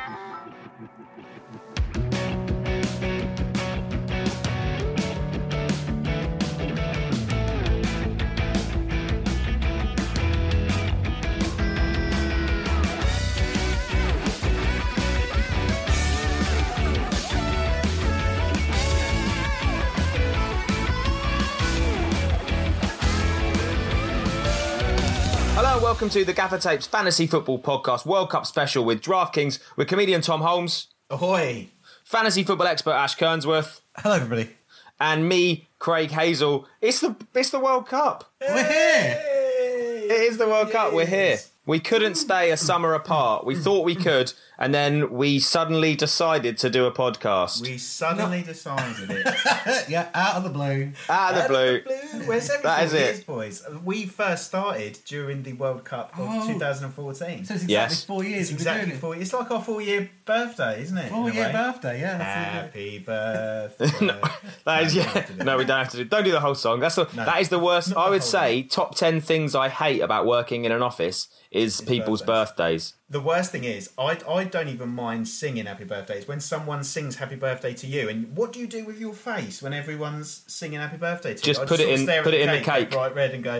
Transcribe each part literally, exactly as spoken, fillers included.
Welcome to the Gaffer Tapes Fantasy Football Podcast World Cup Special with DraftKings, with comedian Tom Holmes. Ahoy! Fantasy football expert Ash Kernsworth. Hello, everybody. And me, Craig Hazel. It's the it's the World Cup. We're here. It is the World It Cup. We're is. here. We couldn't stay a summer apart. We thought we could, and then we suddenly decided to do a podcast. We suddenly decided it. Yeah, out of the blue. Out of the blue. Where's everything? That is it. Is, boys. We first started during the World Cup of Oh. twenty fourteen. So it's exactly Yes. four years. It's we've been exactly doing it. four. It's like our four-year birthday, isn't it? in a Four-year way? birthday, yeah. That's it. Happy birthday. No, that is, No, yeah. don't do No, we don't have to do. Don't do the whole song. That's the, No. that is the worst. Not I the would whole say top ten things I hate about working in an office is people's birthdays. The worst thing is, I, I don't even mind singing happy birthdays. When someone sings happy birthday to you, and what do you do with your face when everyone's singing happy birthday to Just you? I put it sort of in- stare at put it in the cake, cake. go bright red, and go,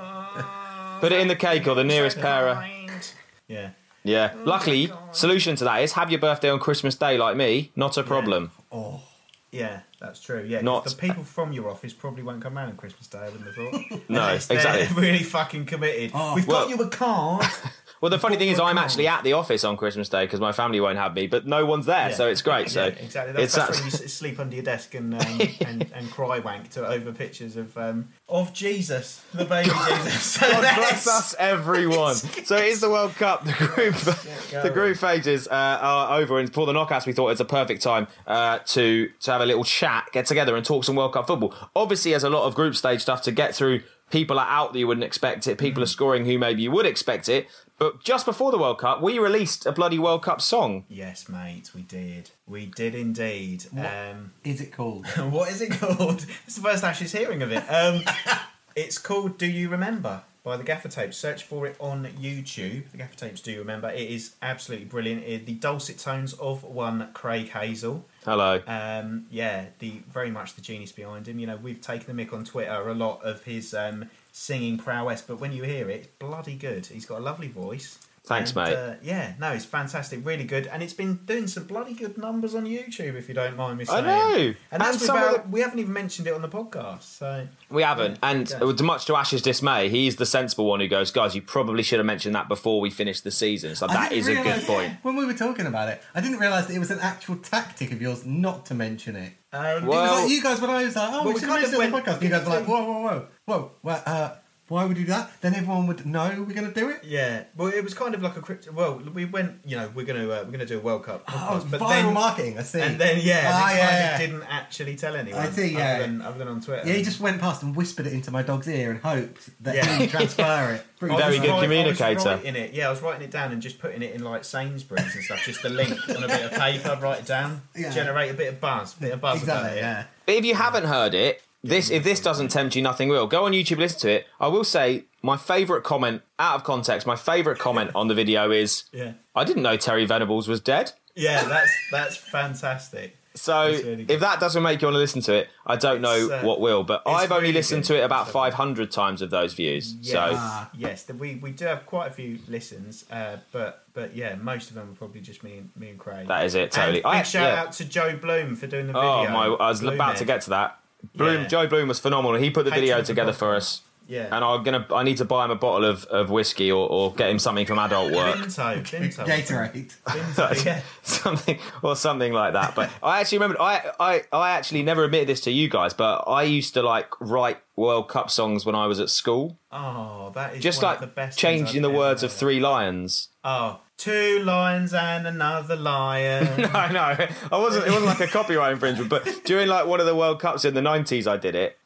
oh, Put it in the cake or the nearest so pair. kind. Yeah. Yeah. Luckily, solution to that is have your birthday on Christmas Day like me. Not a problem. Oh, Yeah, that's true. Yeah, 'cause Not- the people from your office probably won't come round on Christmas Day, I wouldn't have thought. No, Unless they're exactly. really fucking committed. Oh, We've well- got you a card. Well, the funny thing is, Well, I'm come actually on. at the office on Christmas Day because my family won't have me, but no one's there, Yeah. so it's great. So Yeah, exactly. That's, it's that's that- when you s- sleep under your desk and um, and, and cry wank to over pictures of um, of Jesus, the baby Jesus. God bless us, everyone. So it is the World Cup. The group, the group phases uh, are over, and for the knockouts, we thought it's a perfect time uh, to to have a little chat, get together, and talk some World Cup football. Obviously, there's a lot of group stage stuff to get through. People are out that you wouldn't expect it. People are scoring who maybe you would expect it. But just before the World Cup, we released a bloody World Cup song. Yes, mate, we did. We did indeed. What? Um, is it called? what is it called? It's the first Ash's hearing of it. Um, it's called Do You Remember by the Gaffer Tapes. Search for it on YouTube. The Gaffer Tapes Do You Remember. It is absolutely brilliant. It, the dulcet tones of one Craig Hazel. Hello. Um, yeah, the very much the genius behind him. You know, we've taken the mick on Twitter a lot of his um, singing prowess, but when you hear it, it's bloody good. He's got a lovely voice. Thanks, And, mate. Uh, yeah, no, it's fantastic, really good, and it's been doing some bloody good numbers on YouTube. If you don't mind me I saying, know. and that's And some of without the- we haven't even mentioned it on the podcast. So We haven't, and Yeah. uh, much to Ash's dismay, he's the sensible one who goes, guys, you probably should have mentioned that before we finished the season. So I that didn't is a good realise- point. When we were talking about it, I didn't realise that it was an actual tactic of yours not to mention it. um, Well- It was like you guys, when I was like, oh, Well, we we should kind mention of it on the went- podcast, you guys were like, whoa, whoa, whoa, whoa, well, uh, why would you do that? Then everyone would know we're going to do it. yeah, well, it was kind of like a crypto. Well, we went, you know, we're going to uh, we're going to do a World Cup Oh, podcast, but viral then marketing, I see. and then yeah, Ah, they yeah, kind yeah. of didn't actually tell anyone. I see, other yeah. than, other than on Twitter. Yeah, he just went past and whispered it into my dog's ear and hoped that Yeah. he'd transfer it. I Very was good write- communicator. I was writing it, yeah, I was writing it down and just putting it in like Sainsbury's and stuff. Just the link on a bit of paper, write it down, Yeah. generate a bit of buzz, bit of buzz about Exactly, it. yeah. But if you haven't heard it, this if this doesn't tempt you, nothing will. Go on YouTube, and listen to it. I will say my favourite comment, out of context, my favourite comment on the video is, Yeah, I didn't know Terry Venables was dead. yeah, that's that's fantastic. So That's really good. if that doesn't make you want to listen to it, I don't know It's, uh, what will. But it's I've only really listened good. to it about So- five hundred times of those views. Yes, So Ah. yes, the- we we do have quite a few listens, uh, but but yeah, most of them are probably just me and me and Craig. that is it, totally. And big I, shout yeah. out to Joe Bloom for doing the video. Oh my! I was Bloom about Ed. to get to that. Bloom, Yeah. Joe Bloom was phenomenal. He put the Patron video of the together for podcast. us, Yeah, and I'm gonna. I need to buy him a bottle of, of whiskey or, or get him something from Adult Work. Vinto, Vinto, Gatorade. Vinto, yeah. something or something like that. But I actually remember I, I I actually never admitted this to you guys, but I used to like write World Cup songs when I was at school. Oh, that is Just one like of the best. things changing I've the words ever of heard. Three Lions. Oh, two lions and another lion. I know. I wasn't. It wasn't like a copyright infringement, but during like one of the World Cups in the nineties, I did it.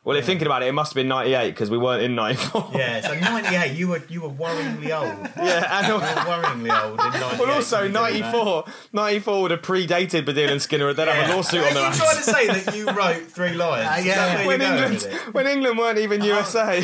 Well, if thinking about it, it must have been ninety-eight because we weren't in ninety-four. Yeah, so ninety-eight, you were you were worryingly old. Yeah, and You were worryingly old in ninety-eight. well, also when you were doing that. ninety-four, ninety-four would have predated Baddiel and Skinner and then have a lawsuit on their Are you hands. trying to say that you wrote Three Lions? Uh, Is yeah. that where When you're going England, with it? when England weren't even U S A.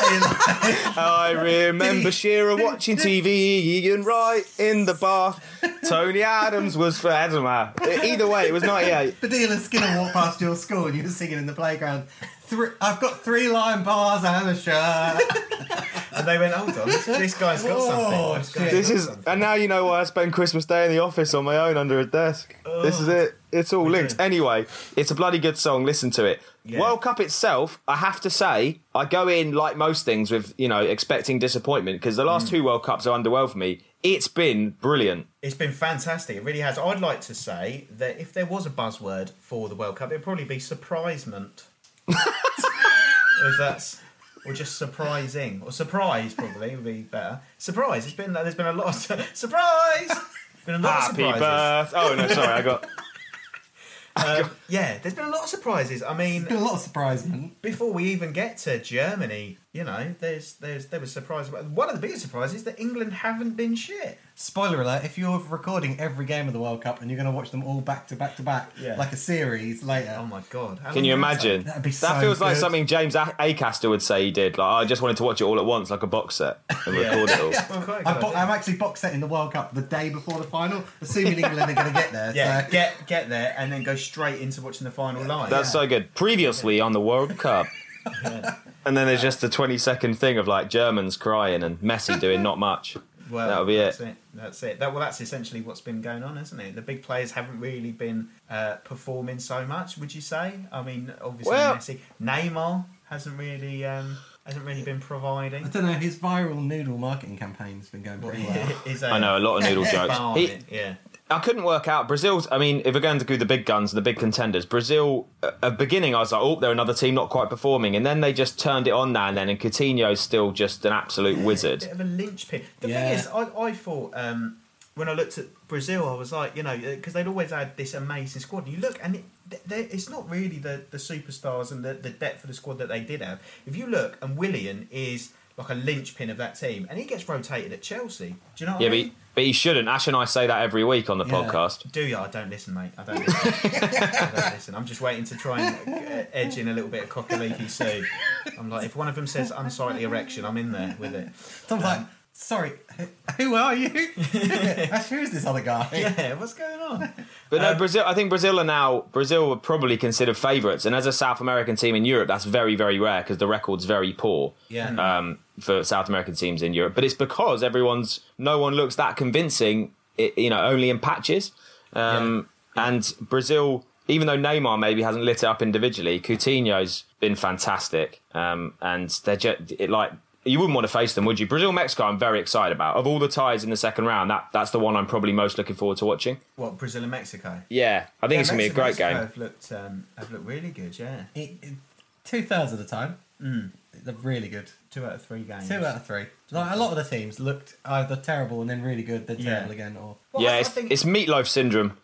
I remember Shearer watching T V, Ian Wright in the bath. Tony Adams was for Adama. Either way, it was ninety-eight. Baddiel and Skinner walked past your school and you were singing in the playground. Three, I've got three lion bars and a shirt. And they went, hold on, this, this guy's got Oh, something. This, guy's shit. This got is, something. and now you know why I spend Christmas Day in the office on my own under a desk. This is it. It's all linked. do. Anyway, it's a bloody good song. Listen to it. Yeah. World Cup itself, I have to say, I go in like most things with, you know, expecting disappointment because the last two World Cups are underwhelmed for me. It's been brilliant. It's been fantastic. It really has. I'd like to say that if there was a buzzword for the World Cup, it'd probably be surprisement. If that's, or just surprising, or surprise probably would be better. Surprise. It's been there's been a lot of surprise. Been a lot Happy of surprises. birthday. Oh, no, sorry, I got... Um, yeah, there's been a lot of surprises. I mean, Been a lot of surprisement. before we even get to Germany, you know, there's there's there was surprise. One of the biggest surprises is that England haven't been shit. Spoiler alert, if you're recording every game of the World Cup and you're going to watch them all back to back to back, Yeah. like a series later. Oh my god! How Can long you did that take? imagine? That'd be that so feels like good. something James A- Acaster would say he did. Like, oh, I just wanted to watch it all at once, like a box set, and Yeah. record it all. Well, quite a I'm, good bo- idea. I'm actually box setting the World Cup the day before the final, assuming England are going to get there. Yeah, so. get get there and then go straight into watching the final live. That's so good. Previously on the World Cup. And then there's just a twenty second thing of like Germans crying and Messi doing not much. Well, That'll be that's it. it. That's it. That, well, that's essentially what's been going on, isn't it? The big players haven't really been uh, performing so much. Would you say? I mean, obviously Well- Messi, Neymar hasn't really um, hasn't really been providing. I don't know, his viral noodle marketing campaign's been going pretty well. Is I know, a lot of noodle jokes. Bar He- it, yeah. I couldn't work out Brazil's. I mean, if we're going to do the big guns, the big contenders, Brazil. At the beginning, I was like, oh, they're another team not quite performing, and then they just turned it on now and then. And Coutinho's still just an absolute wizard. Bit of a linchpin. The Yeah. thing is, I, I thought um, when I looked at Brazil, I was like, you know, because they'd always had this amazing squad. And you look, and it, they- it's not really the, the superstars and the, the depth of the squad that they did have. If you look, and Willian is like a linchpin of that team, and he gets rotated at Chelsea. Do you know what Yeah, I but mean? he, but he shouldn't. Ash and I say that every week on the Yeah. podcast. Do you? I don't listen, mate. I don't listen. I don't listen. I'm just waiting to try and uh, edge in a little bit of cock-a-leaky Sue. I'm like, if one of them says unsightly erection, I'm in there with it. Tom's like, sorry, who are you? Actually, who's this other guy? Yeah, what's going on? But no, Um, Brazil. I think Brazil are now. Brazil are probably considered favourites, and as a South American team in Europe, that's very, very rare because the record's very poor. Yeah. Um, for South American teams in Europe, but it's because everyone's no one looks that convincing. It, you know, only in patches. Um, And Brazil, even though Neymar maybe hasn't lit it up individually, Coutinho's been fantastic. Um, and they're just it, like. You wouldn't want to face them, would you? Brazil, Mexico, I'm very excited about. Of all the ties in the second round, that that's the one I'm probably most looking forward to watching. What, Brazil and Mexico? Yeah, I think Yeah, it's going to be a great Mexico game. Have looked, um, have looked really good, yeah. It, it, two thirds of the time, Mm. they're really good. Two out of three games. Two out of three. Like, a lot of the teams looked either terrible and then really good, then Yeah. terrible again. Or Well, yeah, I it's, think- it's meatloaf syndrome.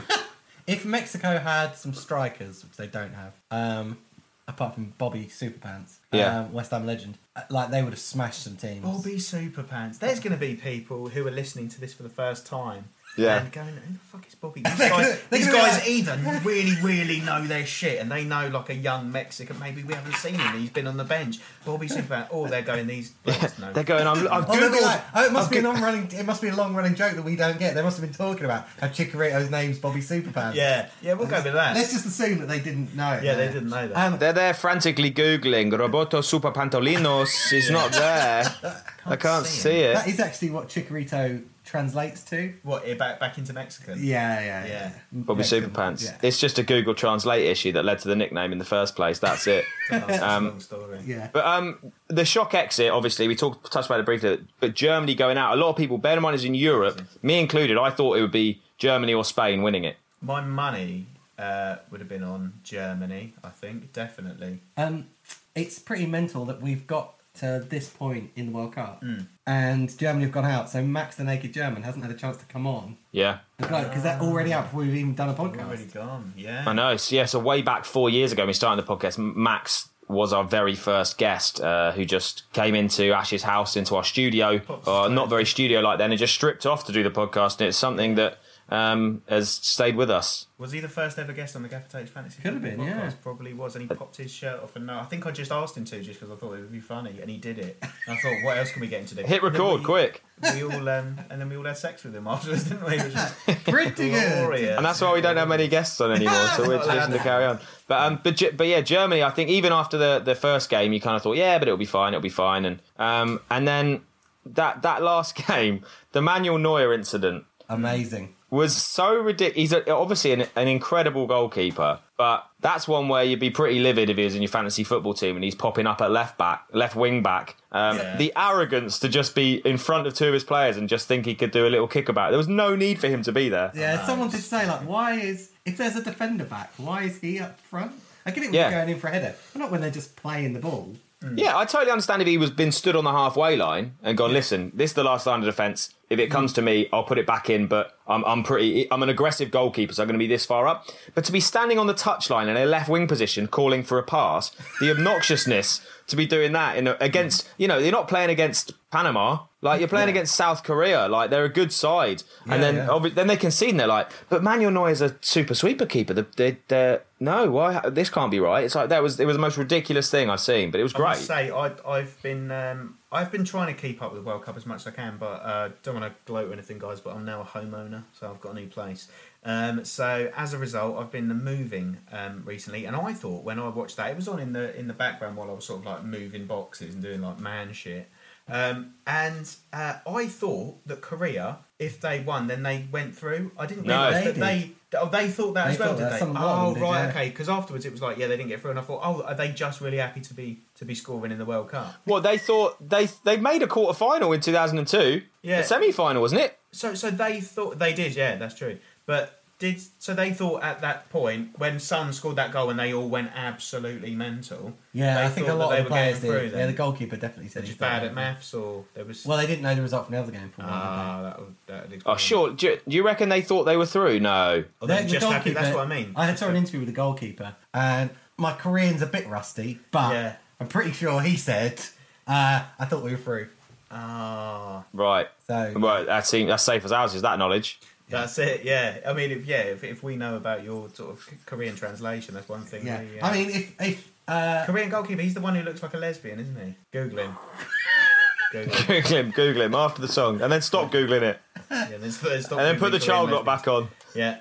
if Mexico had some strikers, which they don't have, um, apart from Bobby Superpants, Yeah. um, West Ham legend, uh, like they would have smashed some teams. Bobby Superpants. There's going to be people who are listening to this for the first time. Yeah. And going, who the fuck is Bobby? These They're guys, gonna- they're these gonna be guys like- either really, really know their shit and they know like a young Mexican, maybe we haven't seen him, he's been on the bench. Bobby Superpants. Or they're going, these blokes know. They're going, I'm, I've Oh, they'll be Googled. like, oh, it must I've be an go- long running. It must be a long running joke that we don't get. They must have been talking about how Chicharito's name's Bobby Superpants. Yeah, yeah, we'll go with that. Let's just assume that they didn't know it. Yeah, they there. didn't know that. Um, They're there frantically Googling Roboto Super Pantolinos. It's not there. I can't see see it. that is actually what Chikorito translates to. What, eh, back, back into Mexican? Yeah, yeah, Yeah. yeah. Bobby Mexican, Superpants. Yeah. It's just a Google Translate issue that led to the nickname in the first place. That's it. Oh, that's a Um, long story. yeah. But um, the shock exit, obviously, we talked touched about it briefly. But Germany going out, a lot of people, bear in mind, is in Europe, me included. I thought it would be Germany or Spain winning it. My money uh, would have been on Germany, I think, definitely. Um, it's pretty mental that we've got to this point in the World Cup, Mm. and Germany have gone out. So Max the Naked German hasn't had a chance to come on Yeah, because they're already out before we've even done a Already podcast. gone, yeah. I know. So, yeah, so way back four years ago, when we started the podcast, Max was our very first guest, uh, who just came into Ash's house, into our studio, uh, not very studio-like then, and just stripped off to do the podcast. And it's something that um, has stayed with us. Was he the first ever guest on the Gaffer Tapes Fantasy Could have Football been, podcast? yeah. Probably was, and he popped his shirt off. And no, I think I just asked him to, just because I thought it would be funny, and he did it. And I thought, what else can we get him to do? Hit And then record, we, quick. We all, um, and then we all had sex with him afterwards, didn't we? It was just Pretty good. glorious. And that's why we don't have many guests on anymore, so we're Not allowed just to to. carry on. But um, but Ge- but yeah, Germany. I think even after the, the first game, you kind of thought, yeah, but it'll be fine, it'll be fine, and um, and then that that last game, the Manuel Neuer incident, Amazing. was so ridiculous. He's a, obviously an, an incredible goalkeeper, but that's one where you'd be pretty livid if he was in your fantasy football team and he's popping up at left back, left wing back. Um, Yeah. The arrogance to just be in front of two of his players and just think he could do a little kickabout. There was no need for him to be there. Yeah, someone did say, like, why is, if there's a defender back, why is he up front? I get it when Yeah. you're going in for a header, but not when they're just playing the ball. Yeah, I totally understand if he was been stood on the halfway line and gone, listen, this is the last line of defence. If it comes to me, I'll put it back in, but I'm I'm pretty I'm an aggressive goalkeeper, so I'm going to be this far up. But to be standing on the touchline in a left wing position, calling for a pass, the obnoxiousness to be doing that in a, against, you know, you're not playing against Panama, like you're playing Yeah. against South Korea, like they're a good side, and Yeah, then yeah. obvi- then they concede and they're like, but Manuel Neuer's a super sweeper keeper. They, they, they're, no, why? This can't be right. It's like that was it was the most ridiculous thing I've seen, but it was I great. must say, I, I've been um, I've been trying to keep up with the World Cup as much as I can, but uh, don't want to gloat or anything, guys. But I'm now a homeowner, so I've got a new place. Um, so as a result, I've been moving um, recently, and I thought when I watched that, it was on in the in the background while I was sort of like moving boxes and doing like man shit. Um, and uh, I thought that Korea, if they won, then they went through. I didn't No. realise They that they. Oh, they thought that They as well, thought did that. they? Some of them Oh, did, right, yeah. okay. Because afterwards it was like, yeah, they didn't get through, and I thought, oh, are they just really happy to be to be scoring in the World Cup? Well, they thought they they made a quarter final in two thousand two. Yeah. A semi final, wasn't it? So, so they thought they did, yeah, that's true. But did so they thought at that point when Son scored that goal and they all went absolutely mental. Yeah, they I think a thought lot that of they the were players getting through. did. Then. Yeah, the goalkeeper definitely said They're he just thought bad that. at maths, or there was. Well, they didn't know the result from the other game for one. ah, that would that would Oh, explain. sure. Do you, do you reckon they thought they were through? No. Or they're The- the just happy. That's goalkeeper- what I mean. I had saw an interview with the goalkeeper, and my Korean's a bit rusty, but Yeah. I'm pretty sure he said, uh, "I thought we were through." Ah, Right. So Right. That seems that's safe as ours. Is that knowledge? that's it. Yeah, I mean, if, yeah, if, if we know about your sort of Korean translation, that's one thing. yeah, we, uh, I mean, if if uh, Korean goalkeeper, he's the one who looks like a lesbian, isn't he? Google him. Google him. Google him. Google him after the song, and then stop googling it, Yeah, there's, there's and then put the child lock back on. Yeah.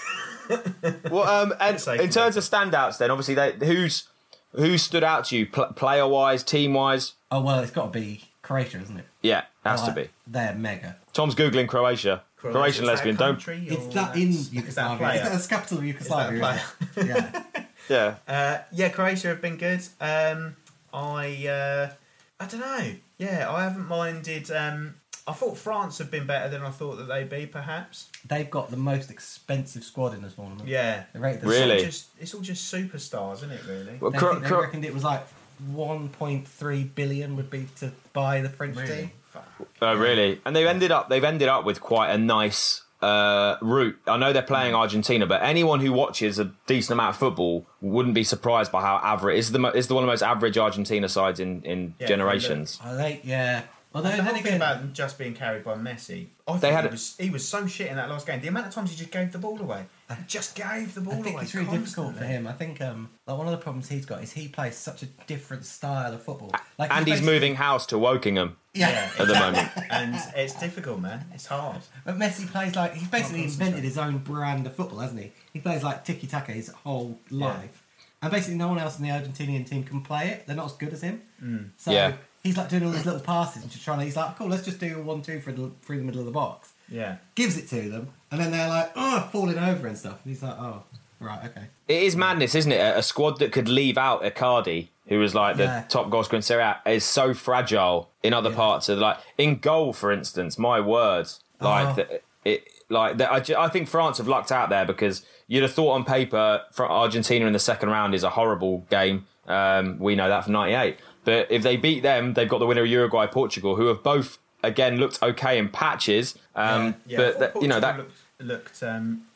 Well, um, and Safe in terms of standouts, then obviously, they, who's who stood out to you, pl- player wise, team wise? oh well, it's got to be Croatia, isn't it? Yeah, has to Like, be. They're mega. Tom's googling Croatia. Croatian Is that a lesbian. Don't. country, It's or that in that's- is that a Yugoslavia. player? It's that's the capital of Yugoslavia. player? isn't it? Yeah. Yeah. Uh, yeah, Croatia have been good. Um, I uh, I don't know. Yeah, I haven't minded. Um, I thought France have been better than I thought that they'd be, perhaps. They've got the most expensive squad in this tournament. Yeah. They rate the Really? It's all just, it's all just superstars, isn't it, really? Well, They, Cro- think they Cro- reckoned it was like one point three billion would be to buy the French Really? team. Fuck. Oh, really? And they've ended up they've ended up with quite a nice uh, route. I know they're playing Argentina, but anyone who watches a decent amount of football wouldn't be surprised by how average is the mo- is the one of the most average Argentina sides in, in Yeah, generations. Oh, they, yeah. Although the then whole thing again, about them just being carried by Messi, I They think had he a- was, he was so shit in that last game. The amount of times he just gave the ball away. He just gave the ball I think away. it's really difficult for constantly. him. I think um, like one of the problems he's got is he plays such a different style of football. Like And he's basically- moving house to Wokingham Yeah. Yeah, at the moment. and it's difficult, man. It's hard. But Messi plays like he's basically Can't invented his own brand of football, hasn't he? He plays like tiki taka his whole life, and basically no one else in the Argentinian team can play it. They're not as good as him. Mm. So Yeah. he's like doing all these little passes and just trying to. He's like, cool, let's just do a one-two through the, through the middle of the box. Yeah. Gives it to them, and then they're like, oh, falling over and stuff. And he's like, oh, right, okay. It is madness, isn't it? A, a squad that could leave out Icardi, who was like the Yeah. top goal scorer in Serie A, is so fragile in other Yeah. parts of like in goal, for instance. My word, like Oh. the, it, like the, I, ju- I think France have lucked out there because you'd have thought on paper for Argentina in the second round is a horrible game. Um, we know that from ninety-eight, but if they beat them, they've got the winner of Uruguay, Portugal, who have both again looked okay in patches. Um, Yeah, but I thought that, you know that. Portugal looked, looked um,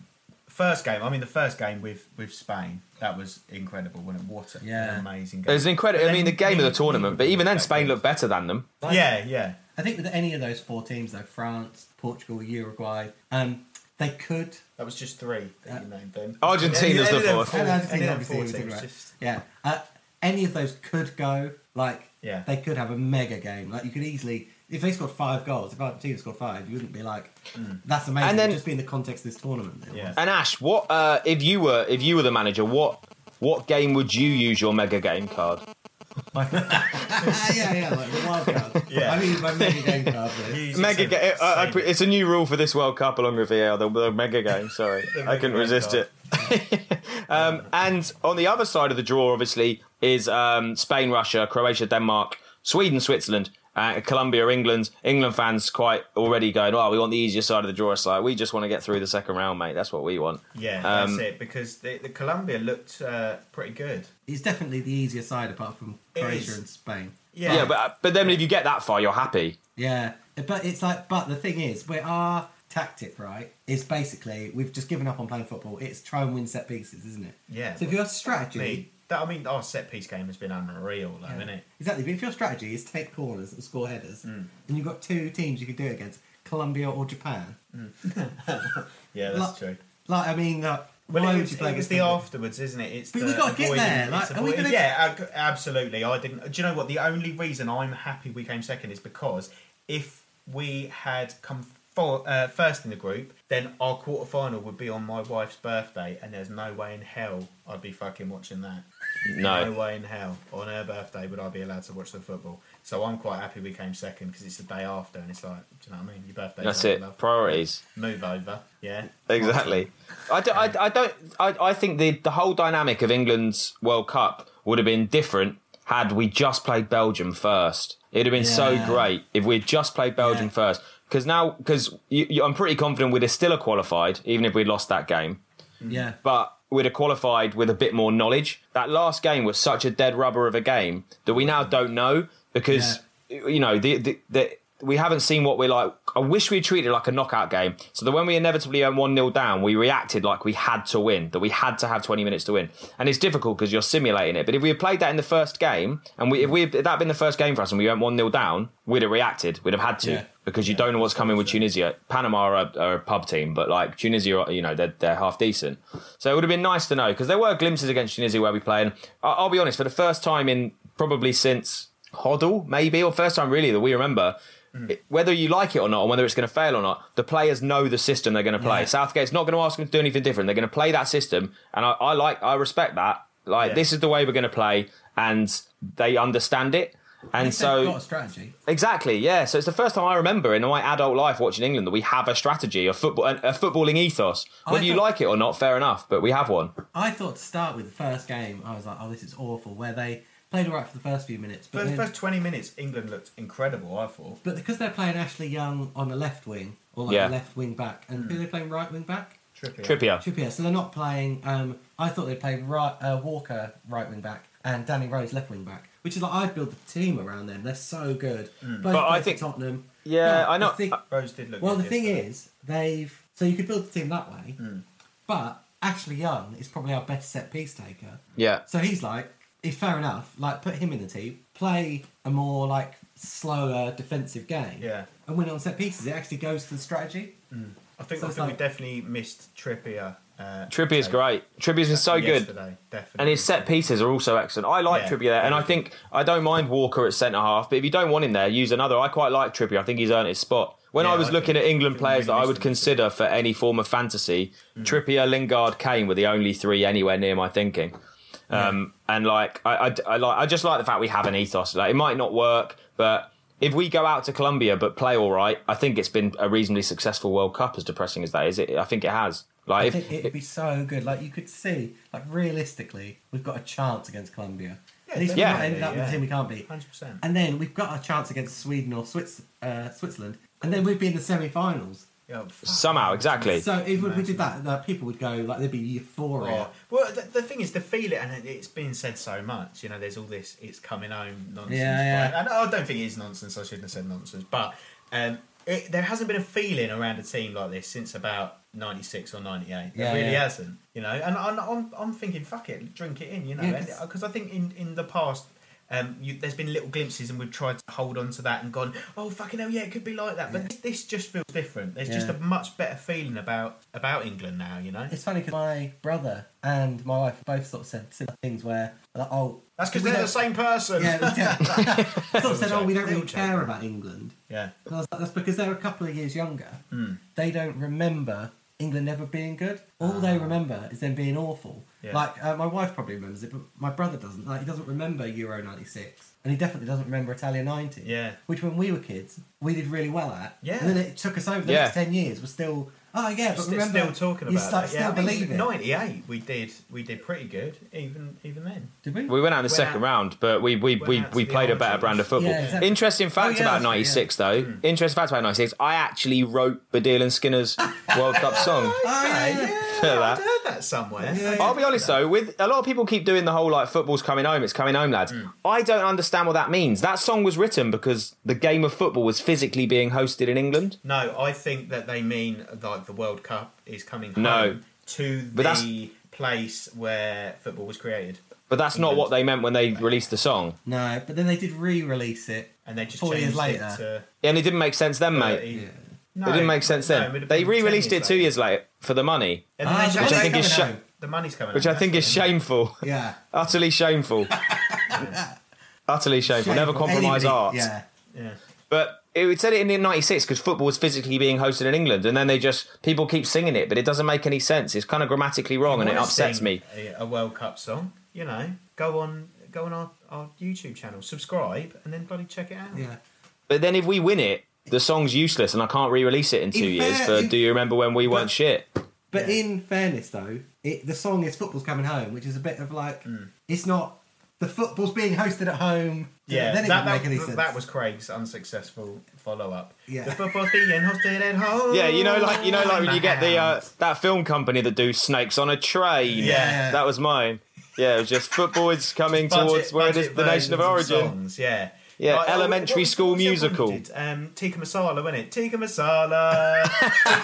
first game. I mean, the first game with, with Spain, that was incredible. Wasn't it? What a, Yeah. an amazing It game. was incredible. I mean, the game of the tournament, but even then, England- Spain looked better than them. Yeah, yeah. I think with any of those four teams, though, France, Portugal, Uruguay, um, they could. That was just three that you named then. Argentina's Any- the any of them fourth. four- And Argentina, any of them obviously, four we teams, talked about. just- Yeah. Uh, any of those could go. Like, Yeah. they could have a mega game. Like, you could easily, if they scored five goals, if Argentina scored five, you wouldn't be like, that's amazing. And then- It'd just be in the context of this tournament. Then. Yeah. And Ash, what uh, if you were if you were the manager? What what game would you use your mega game card? yeah, yeah, like the wild card. Yeah. I mean, my mega game card. There. Use it Mega so- game. Uh, I save put- it. it's a new rule for this World Cup, along with V A R. The, the mega game. Sorry, The I mega couldn't game resist card. it. um, and on the other side of the draw, obviously, is um, Spain, Russia, Croatia, Denmark, Sweden, Switzerland. Uh, Colombia, England. England fans quite already going, oh, we want the easier side of the draw. It's like, we just want to get through the second round, mate. That's what we want. Yeah, Um, that's it. Because the, the Colombia looked uh, pretty good. It's definitely the easier side apart from It Croatia is. and Spain. Yeah, Yeah, but but then if you get that far, you're happy. Yeah, but it's like, but the thing is, where our tactic, right, is basically we've just given up on playing football. It's try and win set pieces, isn't it? yeah. So if your strategy, Me, that, I mean, our set piece game has been unreal, though, Yeah. isn't it? exactly, but if your strategy is take corners and score headers, Mm. and you've got two teams you could do it against, Colombia or Japan. Yeah, that's Like- true. Like, I mean, like, Well, why it would was, you play it was against the them? afterwards, isn't it? It's But the we've got to get avoiding- there, it's like, are we avoiding- gonna- Yeah, ab- absolutely. I didn't. Do you know what? The only reason I'm happy we came second is because if we had come for, uh, first in the group, then our quarter final would be on my wife's birthday, and there's no way in hell I'd be fucking watching that. No No. way in hell on her birthday would I be allowed to watch the football. So I'm quite happy we came second because it's the day after, and it's like, do you know what I mean? Your birthday. That's it. Priorities. Move over. Yeah. Exactly. I, do, I, I don't. I, I think the the whole dynamic of England's World Cup would have been different had we just played Belgium first. It'd have been so Yeah. great if we'd just played Belgium Yeah. first. Because now, because I'm pretty confident we'd have still have qualified, even if we'd lost that game. Yeah. But we'd have qualified with a bit more knowledge. That last game was such a dead rubber of a game that we now don't know because you know the, the, the we haven't seen what we're like. I wish we'd treated it like a knockout game, so that when we inevitably went one nil down, we reacted like we had to win, that we had to have twenty minutes to win. And it's difficult because you're simulating it. But if we had played that in the first game, and we, if, we, if that had been the first game for us and we went one nil down, we'd have reacted. We'd have had to. Yeah. Because you don't know what's coming with Tunisia. Panama are a, are a pub team, but like Tunisia, are, you know, they're, they're half decent. So it would have been nice to know, because there were glimpses against Tunisia where we played. And I- I'll be honest, for the first time in probably since Hoddle, maybe, or first time really that we remember, Mm. it, whether you like it or not, or whether it's going to fail or not, the players know the system they're going to play. Yeah. Southgate's not going to ask them to do anything different. They're going to play that system, and I, I like, I respect that. Like, Yeah. this is the way we're going to play, and they understand it. And They've so got a strategy. Exactly, yeah. So it's the first time I remember in my adult life watching England that we have a strategy, a football, a, a footballing ethos. I Whether you thought- like it or not, fair enough, but we have one. I thought to start with the first game, I was like, oh, this is awful, where they played all right for the first few minutes. For But, the then, first twenty minutes, England looked incredible, I thought. but because they're playing Ashley Young on the left wing, or like Yeah. a left wing back, and who are they playing right wing back? Trippier. Trippier. Trippier. So they're not playing. Um, I thought they'd play right, uh, Walker right wing back and Danny Rose left wing back, which is like I'd build the team around them. They're so good. Both But I played for think- Tottenham. Yeah, I know. the thing- Rose did look well, good the thing yesterday. is, they've so you could build the team that way, Hmm. but Ashley Young is probably our best set piece taker. Yeah. So he's like, it's fair enough. Like, put him in the team, play a more like slower defensive game, Yeah. and win on set pieces. It actually goes to the strategy. I think, So I it's think we like- definitely missed Trippier. Uh, Trippier's take great. Trippier's been so good. yesterday, Definitely. And his set pieces are also excellent. I like Yeah. Trippier there, and I think I don't mind Walker at centre half, but if you don't want him there, use another. I quite like Trippier. I think he's earned his spot. When Yeah, I was I looking think- at England I think players we that I missed would him. consider for any form of fantasy, Trippier, Lingard, Kane were the only three anywhere near my thinking. Um, and like I, I, I like I just like the fact we have an ethos. Like, it might not work, but if we go out to Colombia but play all right, I think it's been a reasonably successful World Cup. As depressing as that is, it I think it has. Like I if, think it'd be so good. Like you could see, like realistically, we've got a chance against Colombia. Yeah, At least we've definitely, not ended up with yeah. a team we can't beat. one hundred percent. And then we've got a chance against Sweden or Swiss, uh, Switzerland, and then we'd be in the semi-finals. Yeah, fuck. somehow exactly. So if we did that, the people would go like there'd be euphoria. Oh, well, the, the thing is to feel it, and it- it's been said so much. You know, there's all this "it's coming home" nonsense. Yeah, yeah. And I don't think it is nonsense. I shouldn't have said nonsense, but um, it, there hasn't been a feeling around a team like this since about ninety-six or ninety-eight. Yeah, it really yeah. hasn't, you know. And I'm, I'm, I'm thinking, fuck it, drink it in, you know. Yeah, Because 'cause- I think in, in the past, um, you, there's been little glimpses and we've tried to hold on to that and gone, oh, fucking hell, yeah, it could be like that. But Yeah. this, this just feels different. There's just Yeah. a much better feeling about about England now, you know. It's funny because my brother and my wife both sort of said similar things where, like, oh, That's because we they're don't- the same person. Yeah, yeah. sort of said, oh, we don't Little really joke. care about England. Yeah. And I was like, that's because they're a couple of years younger. Mm. They don't remember England never being good. All they remember is them being awful. Yeah. Like, uh, my wife probably remembers it, but my brother doesn't. Like, he doesn't remember Euro ninety-six. And he definitely doesn't remember Italia ninety. Yeah. Which, when we were kids, we did really well at. Yeah. And then it took us over the Yeah. next ten years. We're still, oh, yeah, but St- remember. still talking you about start, that. still Yeah, I mean, believe it. ninety-eight, we did we did pretty good, even even then. Did we? We went out in the Went second out- round, but we we, went we, out to we the played a better Origins. brand of football. Yeah, exactly. Interesting fact Oh, yeah, about that's right, ninety-six, though. Interesting fact about ninety-six. I actually wrote Badil and Skinner's World Cup song. Oh, yeah, Okay, yeah. yeah, For I'd that. heard that somewhere. Yeah. I'll be honest though, with a lot of people keep doing the whole like football's coming home, it's coming home, lads. I don't understand what that means. That song was written because the game of football was physically being hosted in England. No, I think that they mean like the World Cup is coming home No. to But that's- the place where football was created, But that's not what they meant when they released the song. No, but then they did re-release it. and they just Four years changed later. it to. And it didn't make sense then, mate. thirty. Yeah. No, It didn't make sense no, then. it would have They been re-released ten it two later. years later for the money, And then they Ah, changed the which I money's think is coming sh- home. the money's coming. which out, I think is that's what shameful. Yeah. Utterly shameful. Utterly shameful. Never Shameful. compromise Anybody- art. Yeah. it is. Yeah. But it said it in ninety-six because football was physically being hosted in England, and then they just people keep singing it, but it doesn't make any sense. It's kind of grammatically wrong, and it Wanna upsets sing me. A, a World Cup song, you know, go on, go on our, our YouTube channel, subscribe, and then bloody check it out. Yeah. But then if we win it, the song's useless, and I can't re-release it in two In years. fair- For in- do you remember when we weren't But- shit? But Yeah. in fairness, though, it, the song is "Football's Coming Home," which is a bit of like it's not the football's being hosted at home. Yeah, then it that, wouldn't make that, any that, sense. that was Craig's unsuccessful follow-up. Yeah. The football's being hosted at home. Yeah, you know, like you know, like when you get the uh, House. that film company that do Snakes on a Train. Yeah. that was mine. Yeah, it was just football is coming Budget- towards where it is budget the nation of versions origin. songs, yeah. Yeah, Like, oh, elementary what was- school what was the other musical. one we did? Um, Tikka Masala, wasn't it? Tikka Masala, Tikka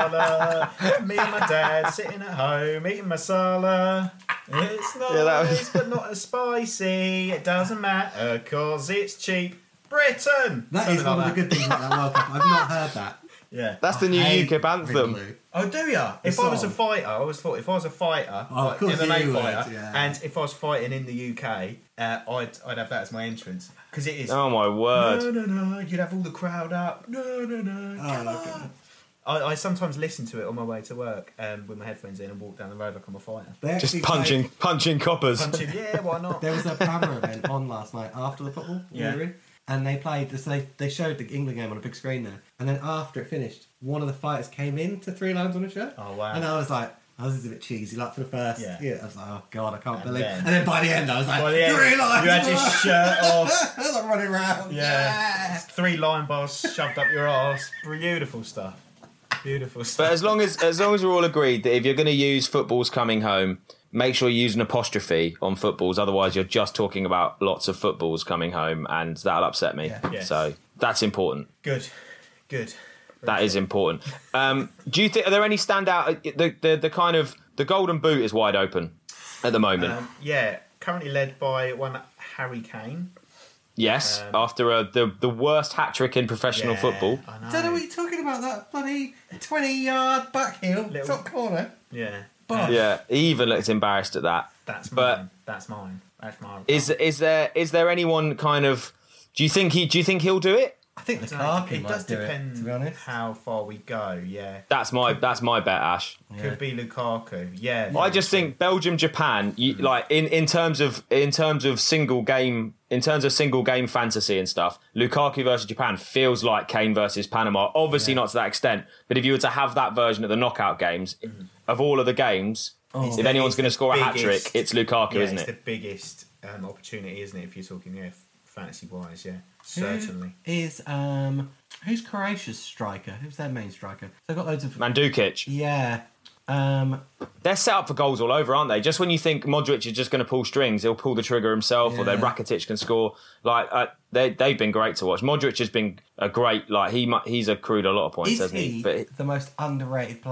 Masala. Me and my dad sitting at home eating masala. It's nice, Yeah, that was- but not as spicy. It doesn't matter because it's cheap. Britain. That Something is one like of the good things about that World Cup. I've not heard that. Yeah. That's the new Hate UKIP anthem. Vindaloo. Oh, do ya? If The I was a song. fighter, I always thought if I was a fighter, Oh, of like course M M A you would, fighter, yeah. and if I was fighting in the U K, uh, I'd I'd have that as my entrance because it is. Oh my word! No, no, no! You'd have all the crowd up. No, no, no! Oh, come look at on. that. I, I sometimes listen to it on my way to work um, with my headphones in and walk down the road like I'm a fighter. They Just actually punching, played- punching coppers. Punching, yeah, why not? There was a Brammer event on last night after the football. we Yeah. were in, and they played. So they they showed the England game on a big screen there, and then after it finished, one of the fighters came in to Three Lions on a shirt. Oh, wow. And I was like, oh, this is a bit cheesy. Like for the first, Yeah. yeah, I was like, oh god, I can't And believe. then- and then by the end, I was like, By the end, Three Lions. you had your shirt off. I was like running around. Yeah. Three line bars shoved up your ass. Beautiful stuff. Beautiful stuff. But as long as as long as we're all agreed that if you're going to use football's coming home, make sure you use an apostrophe on footballs. Otherwise, you're just talking about lots of footballs coming home, and that'll upset me. Yeah. Yes. So that's important. Good. Good. That is important. Um, do you think are there any standout? The, the the kind of the golden boot is wide open at the moment. Um, yeah, currently led by one Harry Kane. yes, um, after a, the the worst hat trick in professional Yeah, football. I know. Don't know what you're talking about. That bloody twenty-yard back heel, Little- top corner. Yeah. Bosh. Yeah, he even looked embarrassed at that. That's But- mine. That's mine. That's mine. Is is there is there anyone kind of? Do you think he? Do you think he'll do it? I think I the don't know, Lukaku it might does do depend it, to be honest. how far we go. Yeah, That's my that's my bet, Ash. Yeah. could be Lukaku. Yeah, I just think Belgium, Japan, you, like in, in terms of in terms of single game in terms of single game fantasy and stuff, Lukaku versus Japan feels like Kane versus Panama. Obviously Yeah. not to that extent, but if you were to have that version of the knockout games, of all of the games, Oh. It's if the- anyone's it's going to the score a hat biggest- trick, it's Lukaku, yeah, isn't it's it? the biggest um, opportunity, isn't it? If you're talking, yeah, fantasy wise, yeah, certainly. Who is um who's Croatia's striker? Who's their main striker? They've got loads of Mandzukic. yeah. Um, They're set up for goals all over, aren't they? Just when you think Modric is just going to pull strings, he'll pull the trigger himself, or then Yeah. Rakitic can score. Like uh, they they've been great to watch. Modric has been a great like he mu- he's accrued a lot of points, is hasn't he he? But the most underrated player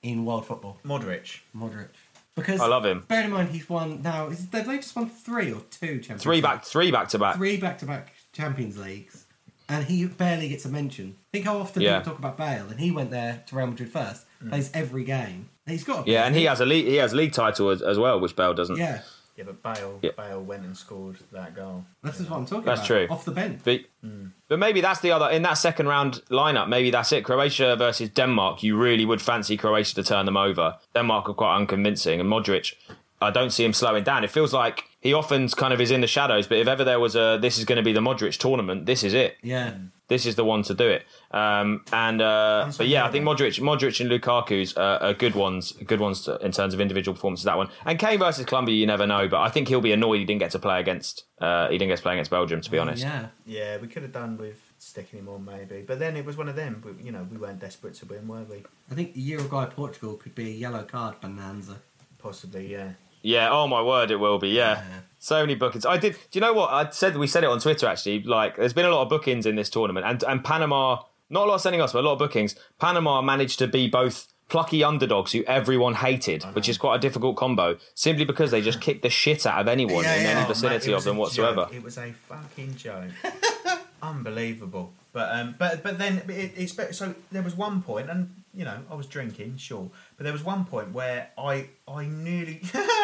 in world football? Modric. Modric. Because I love him. Bear in mind, he's won now. Is, they've they just won three or two Champions Three League? back, three back to back. Three back-to-back Champions Leagues, and he barely gets a mention. Think how often Yeah. people talk about Bale, and he went there to Real Madrid first, plays every game. He's got a Yeah, and he has a league, he has a league title as, as well, which Bale doesn't. yeah. Yeah, but Bale, Yeah. Bale went and scored that goal. This is what I'm talking That's about. true. Off the bench. But, but maybe that's the other in that second round lineup. Maybe that's it. Croatia versus Denmark. You really would fancy Croatia to turn them over. Denmark are quite unconvincing, and Modric, I don't see him slowing down. It feels like he often kind of is in the shadows. But if ever there was a, this is going to be the Modric tournament. This is it. Yeah. This is the one to do it. Um, and uh, but yeah, I think Modric, Modric and Lukaku's uh, are good ones, good ones to, in terms of individual performances. That one and Kane versus Colombia, you never know. But I think he'll be annoyed he didn't get to play against. Uh, he didn't get to play against Belgium, to be honest. Yeah. Yeah, we could have done with sticking him on maybe, but then it was one of them. We, you know, we weren't desperate to win, were we? I think Uruguay Portugal could be a yellow card bonanza. Possibly, yeah. Yeah. Oh my word, it will be. Yeah. Yeah. So many bookings. I did. Do you know what I said? We said it on Twitter actually. Like, there's been a lot of bookings in this tournament, and and Panama. Not a lot sending us, but a lot of bookings. Panama managed to be both plucky underdogs who everyone hated, which is quite a difficult combo, simply because they just kicked the shit out of anyone Yeah, in yeah. any Oh, vicinity mate, it of was them a whatsoever. joke. It was a fucking joke. Unbelievable. But um, but but then it, it's better. So there was one point, and you know, I was drinking, sure, but there was one point where I I nearly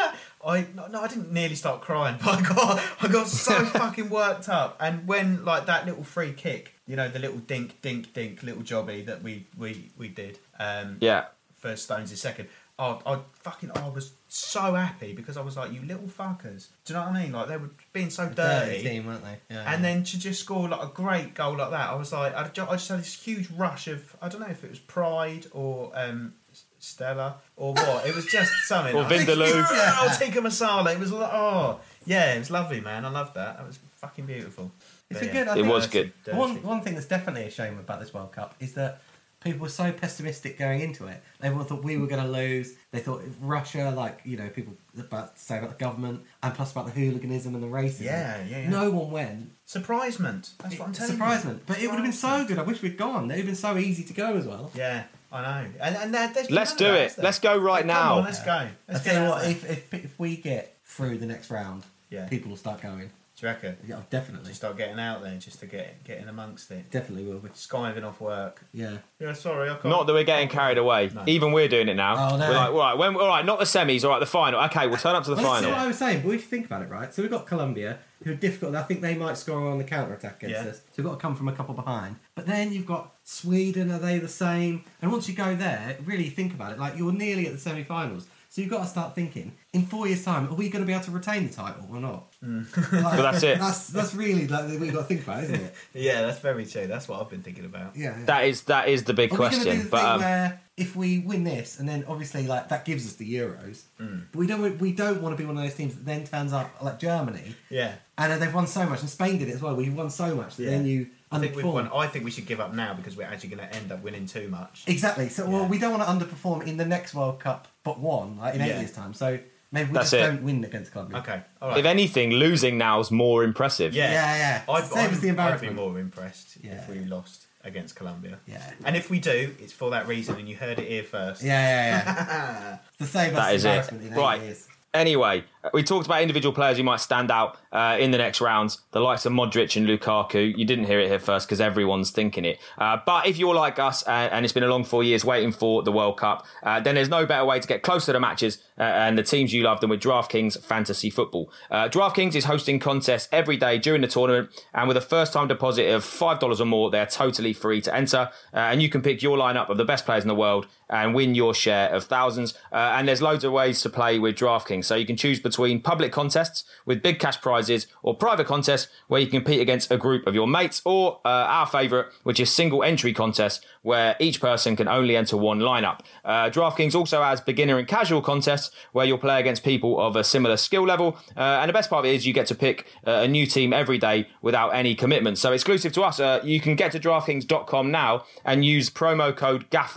I no, no I didn't nearly start crying, but I got I got so fucking worked up. And when like that little free kick, you know, the little dink dink dink little jobby that we we we did. Um, Yeah. First Stones' second. Oh, I fucking I was so happy because I was like, you little fuckers. Do you know what I mean? Like, they were being so dirty. team, weren't they? Yeah. And then to just score like a great goal like that, I was like, I ju- I just had this huge rush of, I don't know if it was pride or um, Stella or what. It was just something. Or I was like, Vindaloo. Yeah, I'll take a masala. It was like, oh, yeah, it was lovely, man. I loved that. That was fucking beautiful. It's But a yeah, good. I It think was dirty, good. dirty. One one thing that's definitely a shame about this World Cup is that people were so pessimistic going into it. Everyone thought we were going to lose. They thought Russia, like, you know, people about say about the government, and plus about the hooliganism and the racism. Yeah, yeah, yeah. No one went. Surprisement. That's what I'm telling Surprisement. you. But it would have been so good. I wish we'd gone. It would have been so easy to go as well. Yeah, I know. And, and there, there's been Let's none of do that, it. is there? Let's go right Come now. on, let's go. Let's I tell you get what, out there. if, if if we get through the next round, Yeah. people will start going. Do you reckon? Yeah, definitely. Just start getting out there just to get get in amongst it. Definitely will be. Skiving off work. Yeah. Yeah, sorry, I can't. Not that we're getting carried away. No. Even we're doing it now. Oh, no. We're like, all right, when, all right, not the semis, all right, the final. Okay, we'll turn up to the Well, that's final. what I was saying. But if you think about it, right? So we've got Colombia, who are difficult. I think they might score on the counter attack against Yeah. us. So we've got to come from a couple behind. But then you've got Sweden. Are they the same? And once you go there, really think about it. Like, you're nearly at the semi-finals. So you've got to start thinking, in four years' time, are we going to be able to retain the title or not? Like, But that's it. That's that's really like what you've got to think about, isn't it? Yeah, that's very true. That's what I've been thinking about. Yeah. yeah. That is that is the big Are we going to do question. the But thing um, where if we win this, and then obviously like that gives us the Euros, Mm. but we don't we don't want to be one of those teams that then turns up like Germany, Yeah. and they've won so much, and Spain did it as well. We won so much that Yeah. then you I think we've won. underperform. I think we should give up now because we're actually going to end up winning too much. Exactly. So well, Yeah. we don't want to underperform in the next World Cup, but one like in eight Yeah. years' time. So maybe we That's just it. don't win against Colombia. Okay. All right. if anything, losing now is more impressive. yeah. Yeah, yeah. I'd, Same I'd, as the I'd be embarrassment. more impressed Yeah. if we lost against Colombia. Yeah. And if we do, it's for that reason, and you heard it here first. Yeah, yeah, yeah. It's the same That as is the it. embarrassment in eight Right. years. Anyway, we talked about individual players who might stand out uh, in the next rounds, the likes of Modric and Lukaku. You didn't hear it here first because everyone's thinking it. Uh, but if you're like us uh, and it's been a long four years waiting for the World Cup, uh, then there's no better way to get close to the matches uh, and the teams you love than with DraftKings Fantasy Football. Uh, DraftKings is hosting contests every day during the tournament, and with a first-time deposit of five dollars or more, they're totally free to enter. Uh, and you can pick your lineup of the best players in the world and win your share of thousands. Uh, and there's loads of ways to play with DraftKings. So you can choose between public contests with big cash prizes or private contests where you compete against a group of your mates, or uh, our favourite, which is single entry contests where each person can only enter one lineup. Uh, DraftKings also has beginner and casual contests where you'll play against people of a similar skill level. Uh, and the best part of it is you get to pick uh, a new team every day without any commitment. So exclusive to us, uh, you can get to DraftKings dot com now and use promo code GAFFER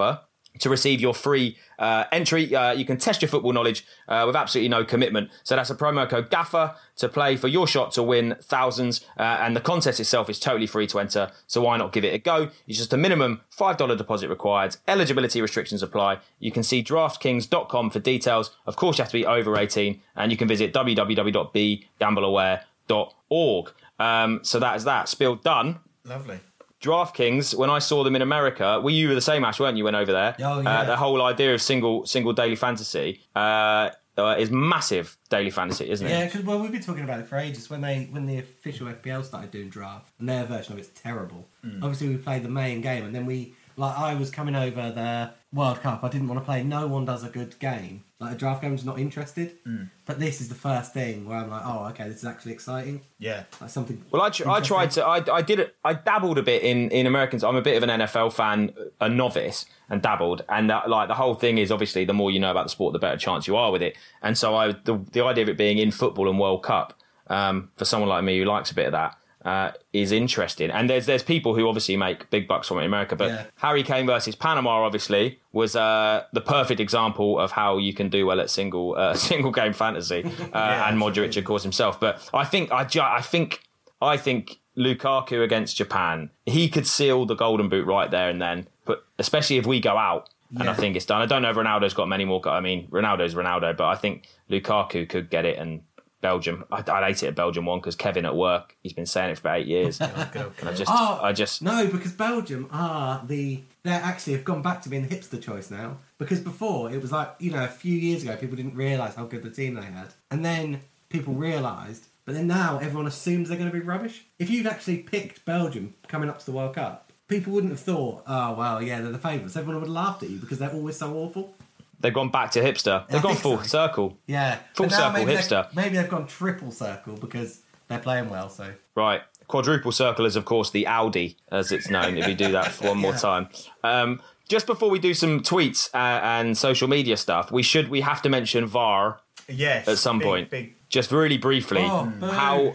to receive your free uh, entry. Uh, you can test your football knowledge uh, with absolutely no commitment. So that's a promo code GAFFER to play for your shot to win thousands. Uh, and the contest itself is totally free to enter. So why not give it a go? It's just a minimum five dollars deposit required. Eligibility restrictions apply. You can see DraftKings dot com for details. Of course, you have to be over eighteen. And you can visit w w w dot be gamble aware dot org. Um, so that is that. Spiel done. Lovely. DraftKings, when I saw them in America, well, you were the same, Ash, weren't you, when over there? Oh, yeah. Uh, the whole idea of single single daily fantasy uh, uh, is massive daily fantasy, isn't it? Yeah, because well, we've been talking about it for ages. When they when the official F P L started doing draft, and their version of it's terrible. Mm. Obviously, we played the main game, and then we like I was coming over the World Cup. I didn't want to play. No one does a good game. Like a draft game's not interested. Mm. But this is the first thing where I'm like, oh, okay, this is actually exciting. Yeah, like something. Well, I, tr- I tried to. I, I did it. I dabbled a bit in, in Americans. I'm a bit of an N F L fan, a novice, and dabbled. And uh, like the whole thing is obviously the more you know about the sport, the better chance you are with it. And so I the the idea of it being in football and World Cup um, for someone like me who likes a bit of that. Uh, is interesting, and there's there's people who obviously make big bucks from it in America, but yeah. Harry Kane versus Panama obviously was uh, the perfect example of how you can do well at single uh, single game fantasy, uh, yeah, and Modric of course himself. But I think I, ju- I think I think Lukaku against Japan, he could seal the golden boot right there and then. But especially if we go out, and yeah. I think it's done. I don't know if Ronaldo's got many more. I mean, Ronaldo's Ronaldo, but I think Lukaku could get it and. Belgium. I, I'd hate it at Belgium one because Kevin at work, he's been saying it for about eight years. And I just, oh, I just no, because Belgium are the they actually have gone back to being the hipster choice now. Because before it was like you know a few years ago people didn't realise how good the team they had, and then people realised. But then now everyone assumes they're going to be rubbish. If you'd actually picked Belgium coming up to the World Cup, people wouldn't have thought, oh well, yeah, they're the favourites. Everyone would have laughed at you because they're always so awful. They've gone back to hipster. They've I gone full so. circle. Yeah. Full circle maybe hipster. Maybe they've gone triple circle because they're playing well, so... Right. Quadruple circle is, of course, the Audi, as it's known, if you do that for one more yeah. time. Um, just before we do some tweets uh, and social media stuff, we should we have to mention V A R yes, at some big, point. Big. Just really briefly. Oh, how...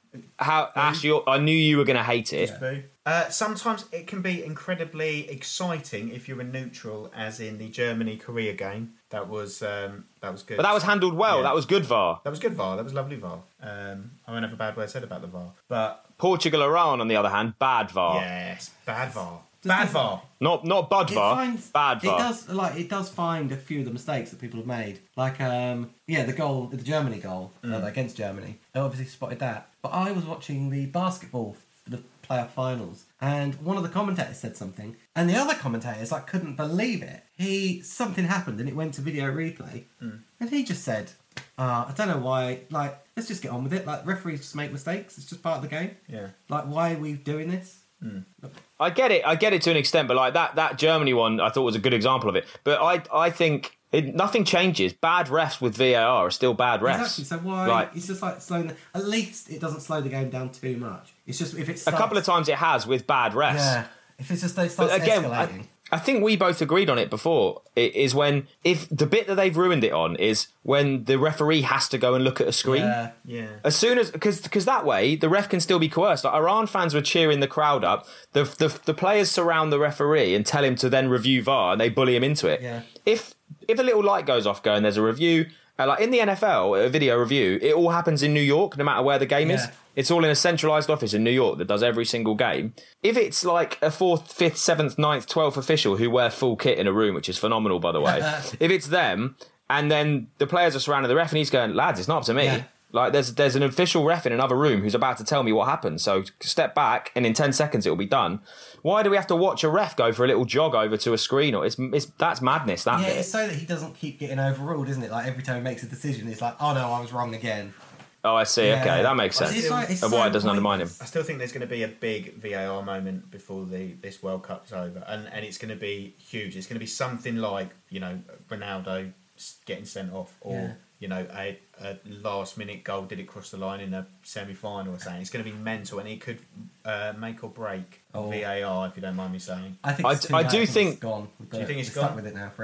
How Ash, you, I knew you were going to hate it. Yeah. Uh, sometimes it can be incredibly exciting if you're a neutral, as in the Germany-Korea game. That was um, that was good. But that was handled well. Yeah. That was good V A R. That was good V A R. That was lovely V A R. Um, I won't have a bad word said about the V A R. But Portugal Iran, on the other hand, bad V A R. Yes, bad V A R. Bad V A R. Not not bud V A R. Finds, bad V A R. It does like it does find a few of the mistakes that people have made. Like um, yeah, the goal, the Germany goal mm. uh, against Germany. They obviously spotted that. But I was watching the basketball for the playoff finals, and one of the commentators said something, and the other commentators like couldn't believe it. He something happened, and it went to video replay, mm. and he just said, uh, "I don't know why. Like, let's just get on with it. Like, referees just make mistakes. It's just part of the game. Yeah. Like, why are we doing this?" Mm. I get it. I get it to an extent, but like that that Germany one, I thought was a good example of it. But I I think. It, nothing changes. Bad refs with V A R are still bad refs. Exactly. So why? Like, it's just like slowing. The, at least it doesn't slow the game down too much. It's just if it starts, a couple of times it has with bad refs. Yeah. If it's just they start again, escalating. I, I think we both agreed on it before. It is when if the bit that they've ruined it on is when the referee has to go and look at a screen. Yeah. Yeah. As soon as because because that way the ref can still be coerced. Like Iran fans were cheering the crowd up. The, the the players surround the referee and tell him to then review V A R, and they bully him into it. Yeah. If if a little light goes off, going there's a review. Uh, like in the N F L, a video review, it all happens in New York, no matter where the game Yeah. is. It's all in a centralised office in New York that does every single game. If it's like a fourth, fifth, seventh, ninth, twelfth official who wear full kit in a room, which is phenomenal, by the way, if it's them, and then the players are surrounding the ref and he's going, lads, it's not up to me. Yeah. Like there's there's an official ref in another room who's about to tell me what happened. So step back and in ten seconds it will be done. Why do we have to watch a ref go for a little jog over to a screen? Or it's it's that's madness. That yeah, bit. it's so that he doesn't keep getting overruled, isn't it? Like every time he makes a decision, it's like, oh no, I was wrong again. Oh, I see. Yeah. Okay, that makes Well, sense. it's like- it's and why so it doesn't undermine him. I still think there's going to be a big V A R moment before the this World Cup's over, and and it's going to be huge. It's going to be something like you know Ronaldo getting sent off, or Yeah. you know a, a last minute goal did it cross the line in a semi final or something. It's going to be mental, and it could uh, make or break Oh. V A R if you don't mind me saying. I think I it's d- too I late. do think think- it's gone. Do you think it's We're stuck gone? with it now forever?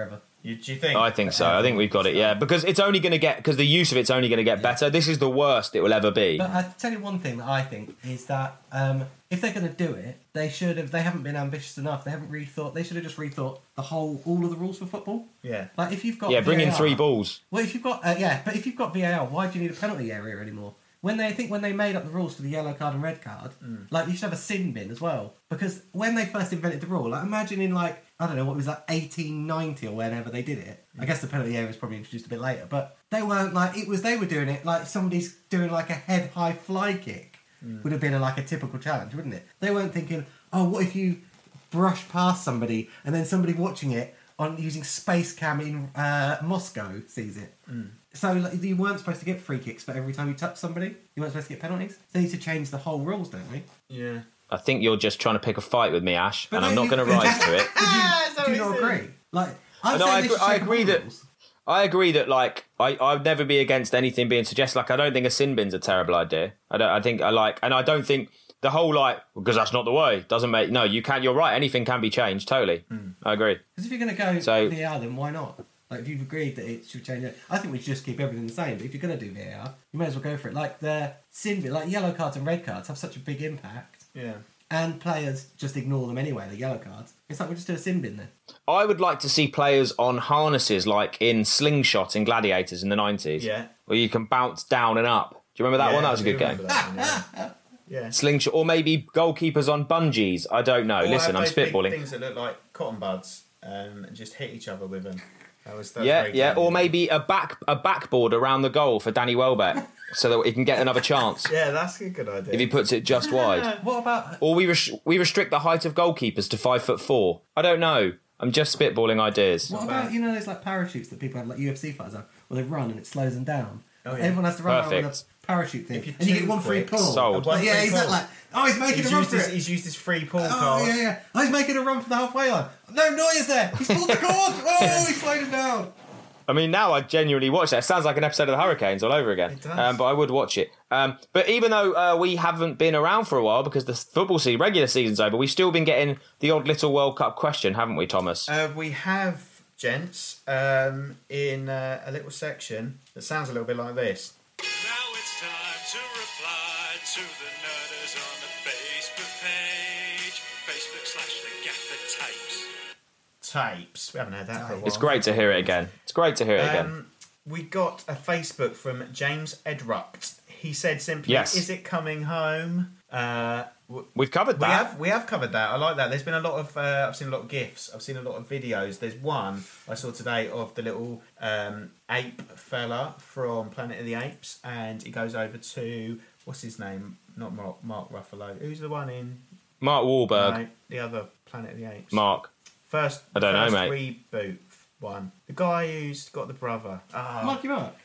You, do you think? I think so. I think we've got it, yeah. Because it's only going to get, because the use of it's only going to get better. This is the worst it will ever be. But I tell you one thing that I think is that um, if they're going to do it, they should have. They haven't been ambitious enough. They haven't rethought. They should have just rethought the whole, all of the rules for football. Yeah. Like if you've got Yeah, bring in V A R three balls. Well, if you've got uh, yeah, but if you've got V A R, why do you need a penalty area anymore? When they I think when they made up the rules for the yellow card and red card, Mm. like you should have a sin bin as well. Because when they first invented the rule, like imagine in like I don't know what was that eighteen ninety or whenever they did it. I guess the penalty area was probably introduced a bit later, but they weren't like it was. They were doing it like somebody's doing like a head high fly kick Mm. would have been a, like a typical challenge, wouldn't it? They weren't thinking, oh, what if you brush past somebody and then somebody watching it on using Space Cam in uh, Moscow sees it. Mm. So like, you weren't supposed to get free kicks for every time you touch somebody. You weren't supposed to get penalties. They need to change the whole rules, don't they? Yeah. I think you're just trying to pick a fight with me, Ash, But and I'm then not you- going to rise to it. Ah, is that Do you what not he said? agree? Like, I'm No, saying I they agree- should I change the agree that- rules. I agree that, like, I, I'd never be against anything being suggested. Like, I don't think a sin bin's a terrible idea. I don't. I think I like, and I don't think the whole like because that's not the way doesn't make. No, you can't. You're right. Anything can be changed. Totally. I agree. Because if you're going to go So- V A R, then why not? Like, if you've agreed that it should change it, I think we should just keep everything the same. But if you're going to do V A R, you may as well go for it. Like the sin bin, like yellow cards and red cards have such a big impact, Yeah. and players just ignore them anyway. The yellow cards. It's like we just do a sin bin then. I would like to see players on harnesses like in Slingshot in Gladiators in the nineties. Yeah. Where you can bounce down and up. Do you remember that Yeah, one? That was a I do good game. remember that one, yeah. Yeah. Slingshot, or maybe goalkeepers on bungees. I don't know. Or Listen, have I'm those big spitballing. things that look like cotton buds um, and just hit each other with them. That was, that was Yeah, very yeah. clever. Or maybe a back a backboard around the goal for Danny Welbeck, so that he can get another chance Yeah, that's a good idea. if he puts it just wide. What about Or we res- we restrict the height of goalkeepers to five foot four. I don't know. I'm just spitballing ideas. what about you know those like parachutes that people have, like U F C fighters have, where they run and it slows them down. Oh, yeah. Everyone has to run around with Perfect. a parachute thing, If you're and you too get one free quick, pull. sold. One Like, yeah, free exactly. pull. Like, oh, he's making He's a run used, for his, it. he's used his free pull Oh, card. yeah, yeah. Oh, he's making a run for the halfway line. No, Neuer's there. He's pulled the cord. Oh, he slowed him down. I mean, now I genuinely watch that. It sounds like an episode of the Hurricanes all over again. It does. Um, but I would watch it. Um, but even though uh, we haven't been around for a while because the football season, regular season's over, we've still been getting the odd little World Cup question, haven't we, Thomas? Uh, we have, gents, um, in uh, a little section that sounds a little bit like this. Now it's time to reply to the nerders on the Facebook page. Facebook slash the Gaffer Tapes. Tapes. We haven't had that for a while. It's great to hear it again. It's great to hear it again. Um, we got a Facebook from James Edrupt. He said simply, Yes. "Is it coming home?" Uh, w- We've covered we that. have we have covered that. I like that. There's been a lot of uh, I've seen a lot of gifs. I've seen a lot of videos. There's one I saw today of the little um, ape fella from Planet of the Apes, and he goes over to what's his name? Not Mark, Mark Ruffalo. Who's the one in Mark Wahlberg. no, the other Planet of the Apes? Mark. First, I don't know, first mate. reboot one. The guy who's got the brother. Oh, Marky Mark.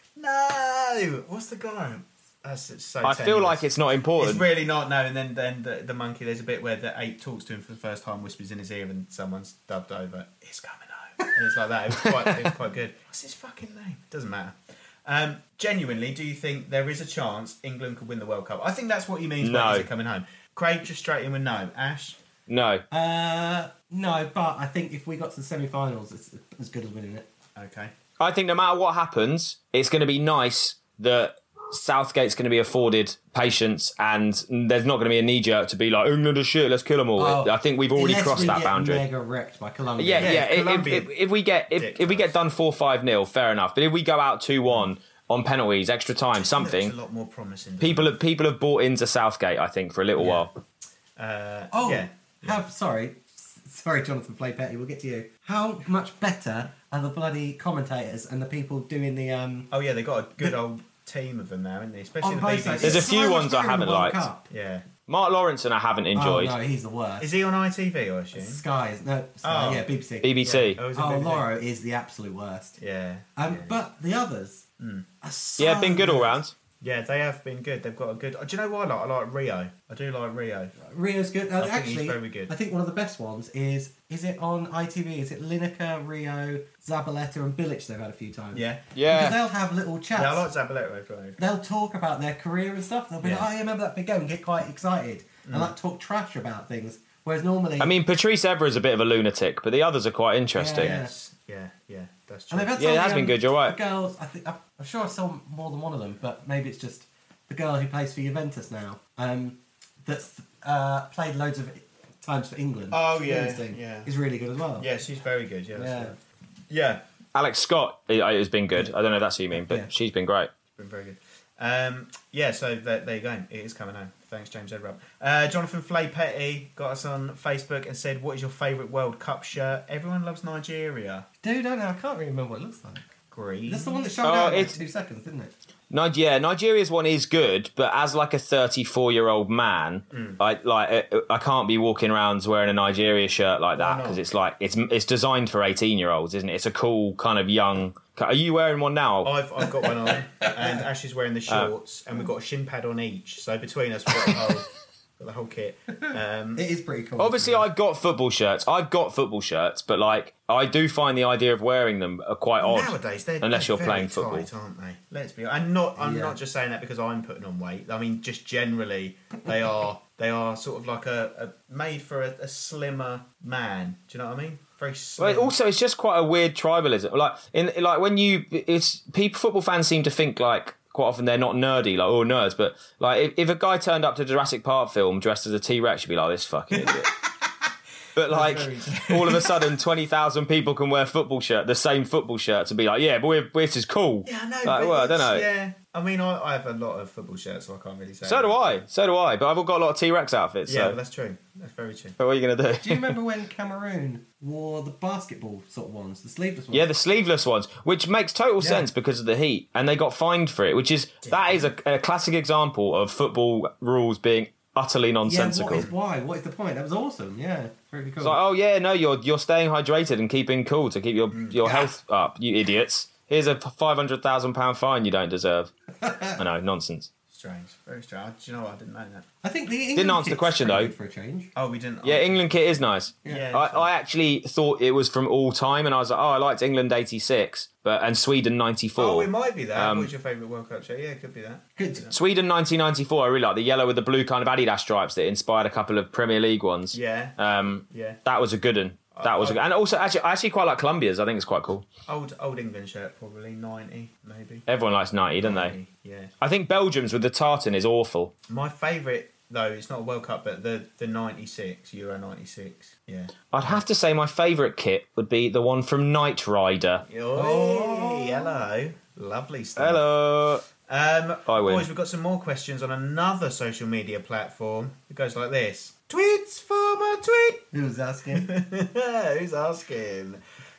no! What's the guy? That's it's so. I feel tenuous. like it's not important. It's really not. No, and then then the, the monkey. There's a bit where the ape talks to him for the first time, whispers in his ear, and someone's dubbed over. It's coming home, and it's like that. It was quite, it was quite good. What's his fucking name? Doesn't matter. Um, genuinely, do you think there is a chance England could win the World Cup? I think that's what he means by No. is it coming home. Craig just straight in with no. Ash. No. Uh, no, but I think if we got to the semi-finals, it's as good as winning it. Okay. I think no matter what happens, it's going to be nice that Southgate's going to be afforded patience and there's not going to be a knee-jerk to be like, England are shit, let's kill them all. Oh, I think we've already unless crossed we that get boundary. Mega wrecked by Colombia. Yeah, Yeah, yeah. if, Colombia if, if we get if, if we ridiculous. get done four five nil, fair enough. But if we go out two one on penalties, extra time, Looks something, a lot more promising. doesn't people have people have bought into Southgate. I think for a little Yeah. while. it? Uh, Oh, yeah. have sorry, sorry, Jonathan Flaypetty. We'll get to you. How much better are the bloody commentators and the people doing the um? Oh yeah, they got a good old team of them now, haven't they? Especially on the both B B C. sides? There's a It's few so much ones I better in the haven't World liked. Cup. Yeah. Mark Lawrenson, I haven't enjoyed. Oh no, he's the worst. Is he on I T V? I assume. Sky is no, Sky, Oh. yeah, B B C. B B C. Yeah. Oh, is it Oh, B B C? Lauro is the absolute worst. Yeah. Um, yeah. but the others Mm. are so Yeah, been good all round. Yeah, they have been good. They've got a good. Do you know what I like? I like Rio. I do like Rio. Rio's good. Uh, I think he's actually, very good. I think one of the best ones is is it on I T V? Is it Lineker, Rio, Zabaleta, and Bilic? They've had a few times. Yeah. Because Yeah. they'll have little chats. Yeah, I like Zabaleta as well. They'll talk about their career and stuff. They'll be like, Yeah. "Oh, you remember that big game?" and get quite excited and like talk trash about things. Whereas normally, I mean, Patrice Evra is a bit of a lunatic, but the others are quite interesting. Yeah. Yes. Yeah. Yeah. That's And true. they've had Yeah, it some, has um, been good, you're right. The girls, I think, I'm I'm sure I saw more than one of them, but maybe it's just the girl who plays for Juventus now, um, that's uh, played loads of times for England. Oh, yeah, Interesting. yeah. Is really good as well. Yeah, she's very good. Yeah, that's Yeah. right. Yeah, Alex Scott it- has been good. I don't know if that's who you mean, but Yeah. she's been great. been very good. Um, yeah, so there, there you go. It is coming home. Thanks, James Edrup. Uh, Jonathan Flay Petty got us on Facebook and said, "What is your favourite World Cup shirt?" Everyone loves Nigeria. Dude, I don't know. I can't really remember what it looks like. Green. That's the one that showed Oh, out in like it's- two seconds, didn't it? Nig- yeah, Nigeria's one is good, but as like a thirty-four-year-old man, Mm. I like I- I can't be walking around wearing a Nigeria shirt like that Why not? because it's like it's it's designed for eighteen-year-olds, isn't it? It's a cool kind of young. Are you wearing one now? I've, I've got one on, and Ash is wearing the Uh. shorts, and we've got a shin pad on each. So between us, we've got the whole, got the whole kit. Um, It is pretty cool. Obviously, I've got football shirts. I've got football shirts, but like I do find the idea of wearing them are quite odd. Nowadays, they're unless they're you're playing very football. tight, aren't they? Let's be. I'm not. I'm Yeah. not just saying that because I'm putting on weight. I mean, just generally, they are. They are sort of like a, a made for a, a slimmer man. Do you know what I mean? Very slim. But also, it's just quite a weird tribalism. Like in like when you, it's people football fans seem to think like quite often they're not nerdy, like oh nerds, but like if, if a guy turned up to a Jurassic Park film dressed as a T Rex, you'd be like this fucking idiot. But like all of a sudden, twenty thousand people can wear football shirt, the same football shirts, and be like, yeah, but we're, this is cool. Yeah, I know. Like, but well, I don't it's- know. Yeah, I mean, I, I have a lot of football shirts, so I can't really say. So do I. So do I. But I've got a lot of T Rex outfits. Yeah, So. well, that's true. That's very true. But what are you gonna do? Do you remember when Cameroon wore the basketball sort of ones, the sleeveless ones? Yeah, the sleeveless ones, which makes total sense because of the heat, and they got fined for it, which is that is a, a classic example of football rules being utterly Yeah, nonsensical. what is why? What is the point? That was awesome. Yeah, really cool. It's like, oh yeah, no, you're you're staying hydrated and keeping cool to keep your your health up, you idiots. Here's a five hundred thousand pound fine you don't deserve. I know, nonsense. Strange. Very strange. Do you know what? I didn't know that. I think the England Didn't answer the kit's question, pretty though. good for a change. Oh, we didn't. Yeah, England kit is nice. Yeah. I, I actually thought it was from all time, and I was like, oh, I liked England eighty-six, but and Sweden ninety-four. Oh, it might be that. Um, What's your favourite World Cup shirt? Yeah, it could be that. Good. Sweden nineteen ninety-four, I really like the yellow with the blue kind of Adidas stripes that inspired a couple of Premier League ones. Yeah. Um, Yeah. that was a good one. That was a good, and also actually, I actually quite like Colombia's. I think it's quite cool. Old old England shirt, probably ninety, maybe. Everyone likes ninety, don't they? ninety, Yeah. I think Belgium's with the tartan is awful. My favourite though, it's not a World Cup, but the the ninety-six Euro ninety-six. Yeah. I'd have to say my favourite kit would be the one from Knight Rider. Oh, hello. Lovely stuff. Hello. Um, I win. boys, we've got some more questions on another social media platform. It goes like this: tweets for my tweet. Who was asking? Who's asking?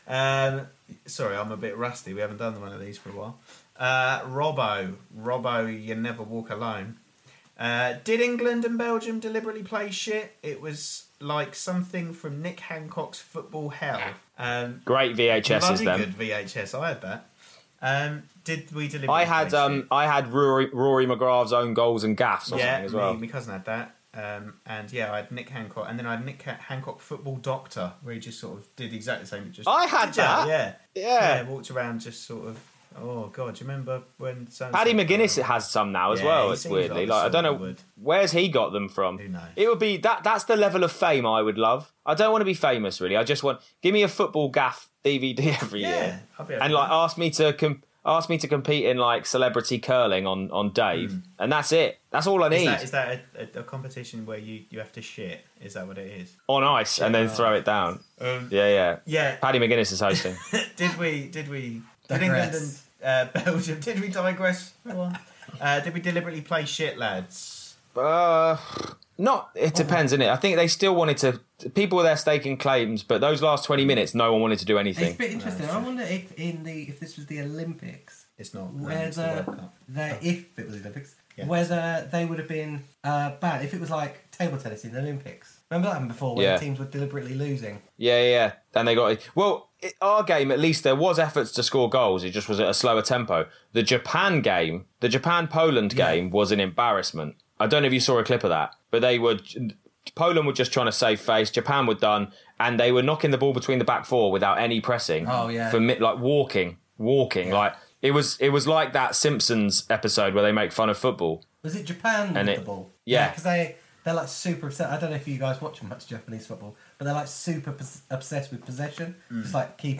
Um, sorry, I'm a bit rusty. We haven't done one of these for a while. Uh, Robbo, Robbo, you never walk alone. Uh, did England and Belgium deliberately play shit? It was like something from Nick Hancock's Football Hell. Um, Great V H Ss bloody then. good V H S. I had that. Um, did we deliberately? I had play um shit? I had Rory, Rory McGrath's own goals and gaffs or yeah, something as well. me, my cousin had that. Um, and yeah, I had Nick Hancock, and then I had Nick Ha- Hancock Football Doctor, where he just sort of did exactly the same. but Just I had Did ya? that. Yeah. Yeah. walked around just sort of. Oh god, do you remember when? so-and-so- Paddy McGuinness has some now as Yeah, well. he It's seems weirdly like like I don't know someone would. where's he got them from. Who knows? It would be that. That's the level of fame I would love. I don't want to be famous really. I just want give me a football gaff D V D every Yeah, year I'll be able and to- like ask me to com- ask me to compete in like celebrity curling on on Dave, and that's it. That's all I Hmm. Is need that, is that a, a, a competition where you, you have to shit? Is that what it is? on ice and then Yeah. throw it down. Um, Yeah, yeah. yeah. Paddy McGuinness is hosting. Did we? Did we? Did Digress. England and uh, Belgium? Did we digress? Go on. Uh, did we deliberately play shit, lads? Uh, not. It depends, innit? I think they still wanted to. People were there staking claims, but those last twenty minutes, no one wanted to do It's a anything. bit interesting. I wonder if in the if this was the Olympics, It's not. no, it's the whether World Cup. they if it was the Olympics, Yeah. whether they would have been uh, bad if it was like table tennis in the Olympics. Remember that happened before when Yeah. teams were deliberately losing. Yeah, yeah, yeah. And they got well. It, our game, at least, there was efforts to score goals. It just was at a slower tempo. The Japan game, the Japan Poland Yeah. game, was an embarrassment. I don't know if you saw a clip of that, but they were. Poland were just trying to save face. Japan were done, and they were knocking the ball between the back four without any pressing. Oh, yeah. For mi- like walking, walking, like it was. It was like that Simpsons episode where they make fun of football. Was it Japan And with it- the ball? yeah. because they they're like super obsessed. I don't know if you guys watch much Japanese football, but they're like super pos- obsessed with possession, Mm. just like keeping it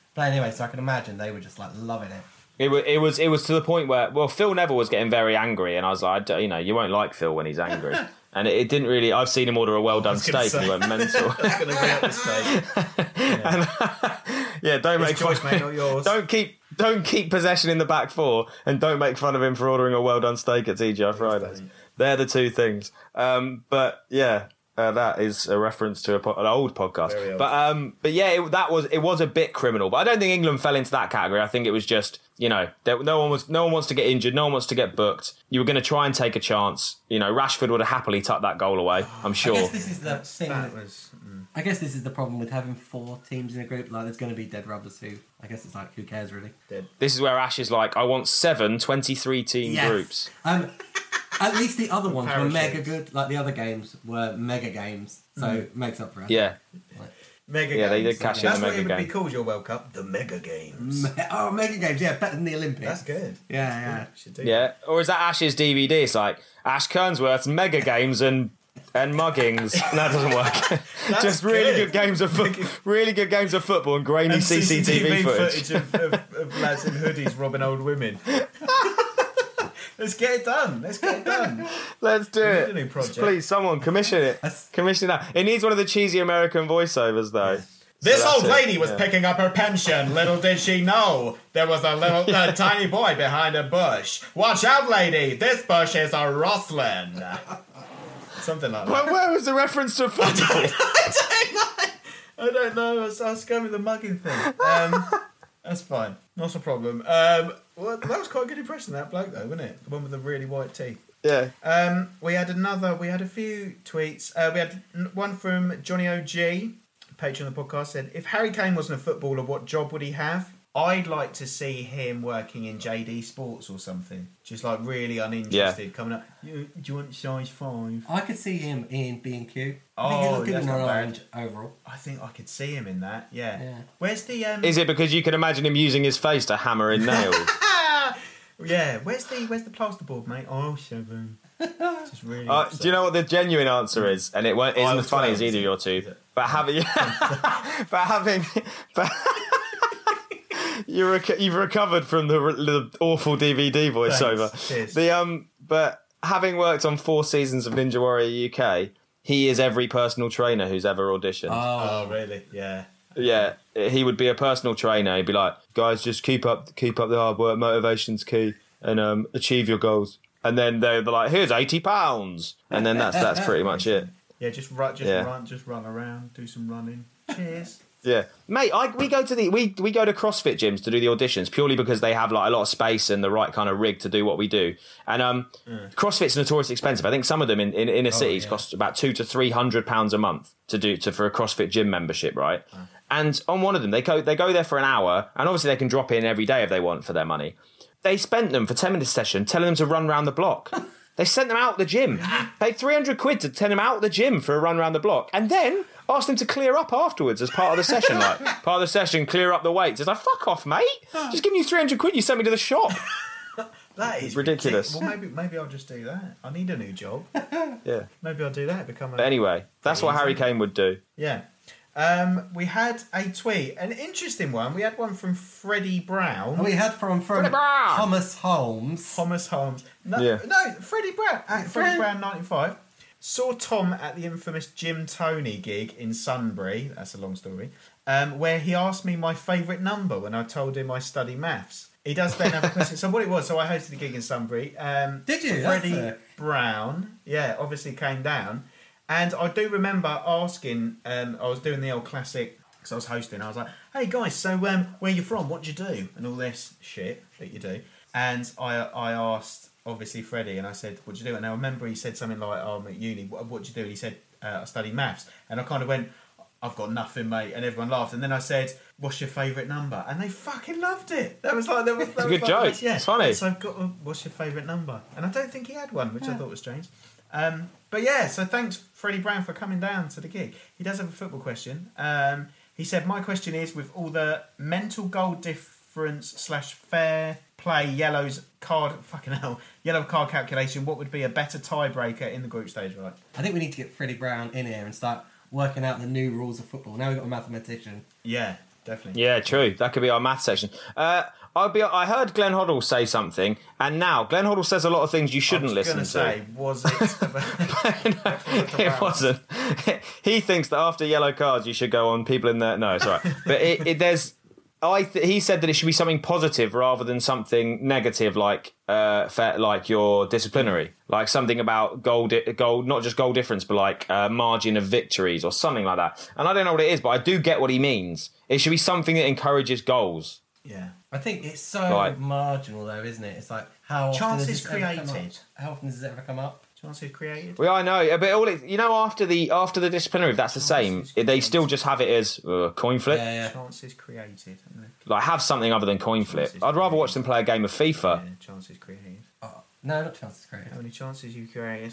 But anyway, so I can imagine they were just like loving it. It was, it was, it was to the point where, well, Phil Neville was getting very angry, and I was like, I don't- you know, you won't like Phil when he's angry, and it, it didn't really. I've seen him order a well done steak, and he went mental. That's going to be up the stage. And, yeah, don't His make choice, fun. mate, not yours. Don't keep, don't keep possession in the back four, and don't make fun of him for ordering a well done steak at T G I Fridays. They're the two things. Um, but yeah. Uh, that is a reference to a po- an old podcast, Very old. but um, but yeah, it, that was it was a bit criminal. But I don't think England fell into that category. I think it was just, you know, there, no one was no one wants to get injured, no one wants to get booked. You were going to try and take a chance. You know, Rashford would have happily tucked that goal away. I'm sure. I guess this is the That's, thing. that was. Mm. I guess this is the problem with having four teams in a group. Like, there's going to be dead rubbers who, I guess it's like, who cares really? Dead. This is where Ash is like, I want seven twenty-three team Yes. groups. Um, at least the other ones were Parachutes. mega good. Like the other games were mega games, so it makes up for it. Yeah, Mega Yeah, they games. did cash in That's the what mega it would game. be called, your World Cup. The Mega Games. Me- oh, mega games, yeah, better than the Olympics. That's good. Yeah, yeah. Should do yeah. Or is that Ash's D V D? It's like Ash Kernsworth's Mega Games and and muggings. No, that doesn't work. Just really good. good games of fo- really good games of football and grainy And C C T V footage. of, of, of lads in hoodies robbing old women. Let's get it done. Let's get it done. Let's do We need it. a new project. Please, someone commission it. That's- Commission that. It needs one of the cheesy American voiceovers though. This So that's old it. lady was Yeah. picking up her pension. Little did she know there was a little a tiny boy behind a bush. Watch out, lady! This bush is a rustling. Something like that. Where, where was the reference to football? I don't know. I don't know. I was, I was going with the mugging thing. Um, that's fine. Not a problem. Um, well, that was quite a good impression, that bloke, though, wasn't it? The one with the really white teeth. Yeah. Um, we had another. We had a few tweets. Uh, we had n- one from Johnny O G, patron of the podcast, said, "If Harry Kane wasn't a footballer, what job would he have? I'd like to see him working in J D Sports or something. Just like really uninterested, coming up. You, do you want size five? I could see him in B and Q. I Oh, think he looked good that's in an not bad. orange overall. I think I could see him in that. Yeah. Yeah. Where's the um? Is it because you can imagine him using his face to hammer in nails? Yeah. Where's the Where's the plasterboard, mate? Oh, seven. Just really. Uh, upset. do you know what the genuine answer is? And it won't, isn't I as was funny twelve, as either of your is two. it? But having, but having, but you're rec- you've recovered from the, re- the awful D V D voiceover. Thanks. Cheers. The um, but having worked on four seasons of Ninja Warrior U K, he is every personal trainer who's ever auditioned. Oh, really? Yeah. Yeah, he would be a personal trainer. He'd be like, guys, just keep up, keep up the hard work. Motivation's key, and um, achieve your goals. And then they're like, here's eighty pounds, and then that's that's pretty much it. Yeah. Just run. Just Yeah. run. Just run around. Do some running. Cheers. Yeah, mate. I, we go to the we we go to CrossFit gyms to do the auditions purely because they have like a lot of space and the right kind of rig to do what we do. And um, CrossFit's notoriously expensive. I think some of them in, in inner cities yeah. cost about two to three hundred pounds a month to do to for a CrossFit gym membership, right? And on one of them, they go they go there for an hour, and obviously they can drop in every day if they want for their money. They spent them for ten minutes session telling them to run around the block. They sent them out the gym, paid three hundred quid to send them out the gym for a run around the block, and then asked them to clear up afterwards as part of the session. Like, part of the session, clear up the weights. It's like, fuck off, mate. Just give me three hundred quid, you sent me to the shop. That is Ridiculous. ridic- Well, maybe maybe I'll just do that. I need a new job. Yeah. Maybe I'll do that. Become a. But anyway, that's what Harry Kane would do. Yeah. Um, we had a tweet, an interesting one. We had one from Freddie Brown. And we had from, from Freddie Brown. Thomas Holmes. Thomas Holmes. No, Yeah. no, Freddie Brown. At Freddie Fred- Brown ninety-five. Saw Tom at the infamous Jim Tony gig in Sunbury. That's a long story. Um, where he asked me my favourite number when I told him I study maths. He does then have a question. So what it was, so I hosted a gig in Sunbury. Um, Did you? Freddie That's a- Brown, yeah, obviously came down. And I do remember asking, um, I was doing the old classic, because I was hosting, I was like, hey guys, so um, where you from? What do you do? And all this shit that you do. And I I asked, obviously, Freddie, and I said, what do you do? And I remember he said something like, oh, I'm at uni, what, what do you do? And he said, uh, I study maths. And I kind of went, I've got nothing, mate. And everyone laughed. And then I said, what's your favourite number? And they fucking loved it. That was like, that was, that It's a was good like, joke. Yeah. It's funny. And so I've got, uh, what's your favourite number? And I don't think he had one, which I thought was strange. Um, but yeah, so thanks, Freddie Brown, for coming down to the gig. He does have a football question. Um, he said, my question is, with all the mental goal difference slash fair play yellows card, fucking hell, yellow card calculation, what would be a better tiebreaker in the group stage, right? I think we need to get Freddie Brown in here and start working out the new rules of football. Now we've got a mathematician. Yeah, That'd definitely. Yeah, true. That could be our math section. Uh, I'll be. I heard Glenn Hoddle say something, and now Glenn Hoddle says a lot of things you shouldn't I was listen gonna to. say, was it about... It wasn't. He thinks that after yellow cards, you should go on people in the. No, it's all right. But it, it, there's. I th- he said that it should be something positive rather than something negative, like uh, fair, like your disciplinary, like something about goal, di- goal, not just goal difference, but like uh, margin of victories or something like that. And I don't know what it is, but I do get what he means. It should be something that encourages goals. Yeah. I think it's so Right. marginal, though, isn't it? It's like how often Chances does this ever come up? created. How often does it ever come up? Chances created. Well, I know, but all it, you know, after the after the disciplinary, if that's the same, they still just have it as uh, coin flip. Yeah, yeah. Chances created. Like have something other than coin flip. I'd rather watch them play a game of FIFA. Yeah, chances created. Oh, no, not chances created. How many chances you created?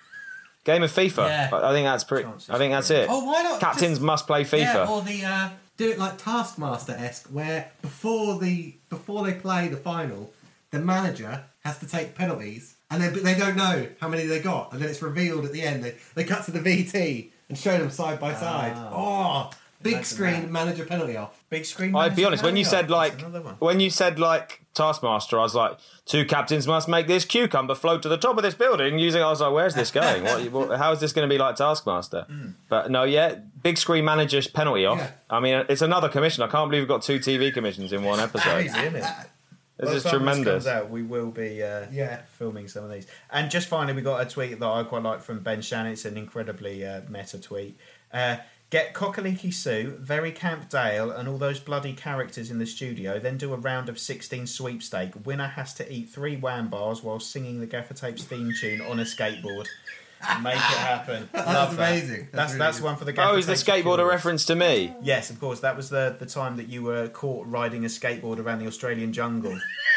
Game of FIFA. Yeah. I I think that's pretty. Chances I think that's it. Oh, why not? Captains just- must play FIFA. Yeah, or the uh, do it like Taskmaster-esque, where before the before they play the final, the manager has to take penalties, and they but they don't know how many they got, and then it's revealed at the end. They they cut to the V T and show them side by side. Oh, big Imagine screen that. manager penalty off. Big screen. I'd be manager honest. When you penalty said off. like, That's another one. when you said like Taskmaster, I was like, two captains must make this cucumber float to the top of this building using. I was like, where's this going? What, what, how is this going to be like Taskmaster? Mm. But no, yeah, big screen manager's penalty off. Yeah. I mean, it's another commission. I can't believe we've got two T V commissions in one episode. Crazy, isn't it? This By is the time tremendous. comes out, we will be uh, Yeah. filming some of these. And just finally, we got a tweet that I quite like from Ben Shannon. It's an incredibly uh, meta tweet. Uh, Get Cockaliki Sue, Very Camp Dale, and all those bloody characters in the studio. Then do a round of sixteen sweepstake. Winner has to eat three wham bars while singing the Gaffer Tapes theme tune on a skateboard. Make it happen. That's Love that. amazing. That's That's really that's good. one for the Gaffer Oh, is the Tapes skateboard a viewers. reference to me? Yes, of course. That was the, the time that you were caught riding a skateboard around the Australian jungle.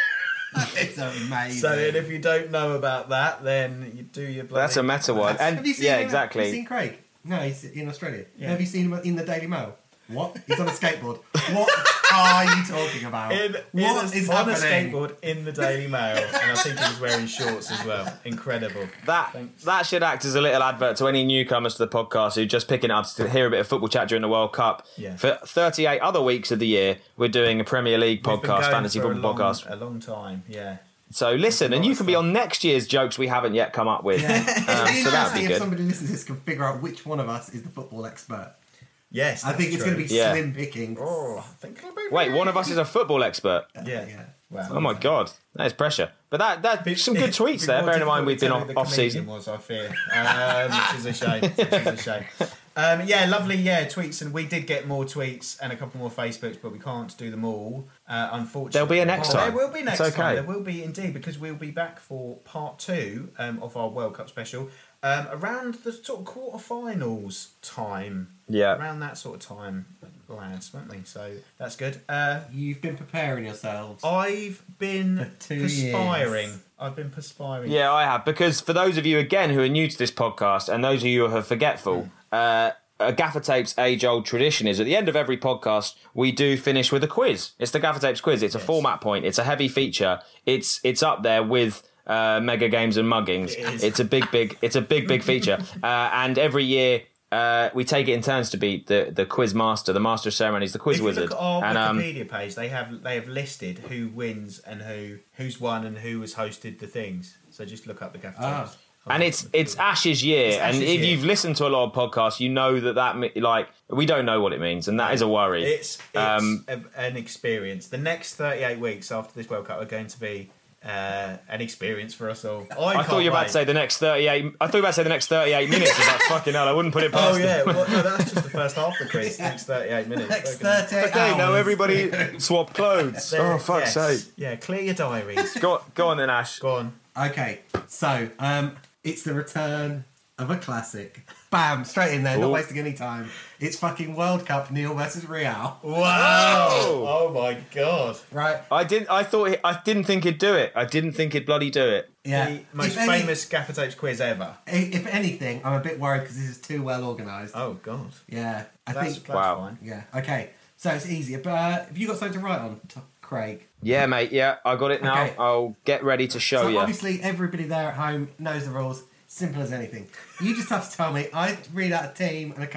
It's amazing. So and if you don't know about that, then you do your bloody... That's a meta one. And have you seen yeah, him? Have you exactly. seen Craig? No, he's in Australia. Yeah. Have you seen him in the Daily Mail? What? He's on a skateboard. What are you talking about? In, What in is a, on a happening? skateboard in the Daily Mail, and I think he was wearing shorts as well. Incredible. That Thanks. that should act as a little advert to any newcomers to the podcast who are just picking it up to hear a bit of football chat during the World Cup. Yeah. For thirty-eight other weeks of the year, we're doing a Premier League We've been podcast, going fantasy for a football long, podcast. a long time. Yeah. So listen, and you can be on next year's jokes we haven't yet come up with. Yeah. Um, It'd be so that'd interesting be if good. somebody listens to this can figure out which one of us is the football expert. Yes, I think that's it's going to be true. Yeah. slim picking. Oh, I think it'll be Wait, one of us is a football expert. Yeah. Yeah. Wow. Oh my god, that is pressure. But that that some good tweets It'd be there. more Bearing in mind difficult we've been to off, tell who the off season. comedian was, I fear, um, which is a shame. Which is a shame. Um, yeah, lovely. Yeah, tweets, and we did get more tweets and a couple more Facebooks, but we can't do them all. Uh, unfortunately, There'll be a next Oh, time. There will be next It's okay. time. There will be indeed, because we'll be back for part two um, of our World Cup special um, around the sort of quarterfinals time. Yeah. Around that sort of time, lads, won't we? So that's good. Uh, You've been preparing yourselves. I've been For two perspiring. years. I've been perspiring. Yeah, I have. Because for those of you, again, who are new to this podcast and those of you who are forgetful, uh, a Gaffer Tapes age-old tradition is at the end of every podcast, we do finish with a quiz. It's the Gaffer Tapes quiz. It's a Yes. format point. It's a heavy feature. It's it's up there with uh, Mega Games and Muggings. It is. It's a big, big, it's a big, big feature. Uh, and every year... Uh, we take it in turns to be the, the quiz master, the master of ceremonies, the quiz If you wizard. look at our and um, Wikipedia page, they have they have listed who wins and who who's won and who has hosted the things. So just look up the Gaffer Ah. Tapes. and it's it's Ash's year, It's and Ash's if year. you've listened to a lot of podcasts, you know that that mi- like we don't know what it means, and that is a worry. It's, it's Um, a, an experience. The next thirty-eight weeks after this World Cup are going to be uh, an experience for us all. I, I thought you were about to say the next thirty-eight. I thought you were about to say the next thirty-eight minutes. I was like, fucking hell, I wouldn't put it Oh past yeah, them. well, no, that's just the first half of the quiz. Next thirty-eight minutes. Next Okay. thirty-eight Okay, hours. now everybody swap clothes. There- Oh fuck's yes. sake! Yeah, clear your diaries. Go go on then, Ash. Go on. Okay, so um, it's the return of a classic. Bam, straight in there, not Ooh. wasting any time. It's fucking World Cup, Neil versus Real. Wow! Oh. Oh my god! Right? I didn't. I thought. He, I didn't think he'd do it. I didn't think he'd bloody do it. Yeah. The most If any- famous Gaffer Tapes quiz ever. If anything, I'm a bit worried because this is too well organised. Oh god. Yeah, I That's, think. that's Wow. fine. Yeah. Okay. So it's easier, but uh, have you got something to write on, T- Craig? Yeah, mate. Yeah, I got it now. Okay. I'll get ready to show so you. obviously, everybody there at home knows the rules. Simple as anything. You just have to tell me. I read out a team and a country.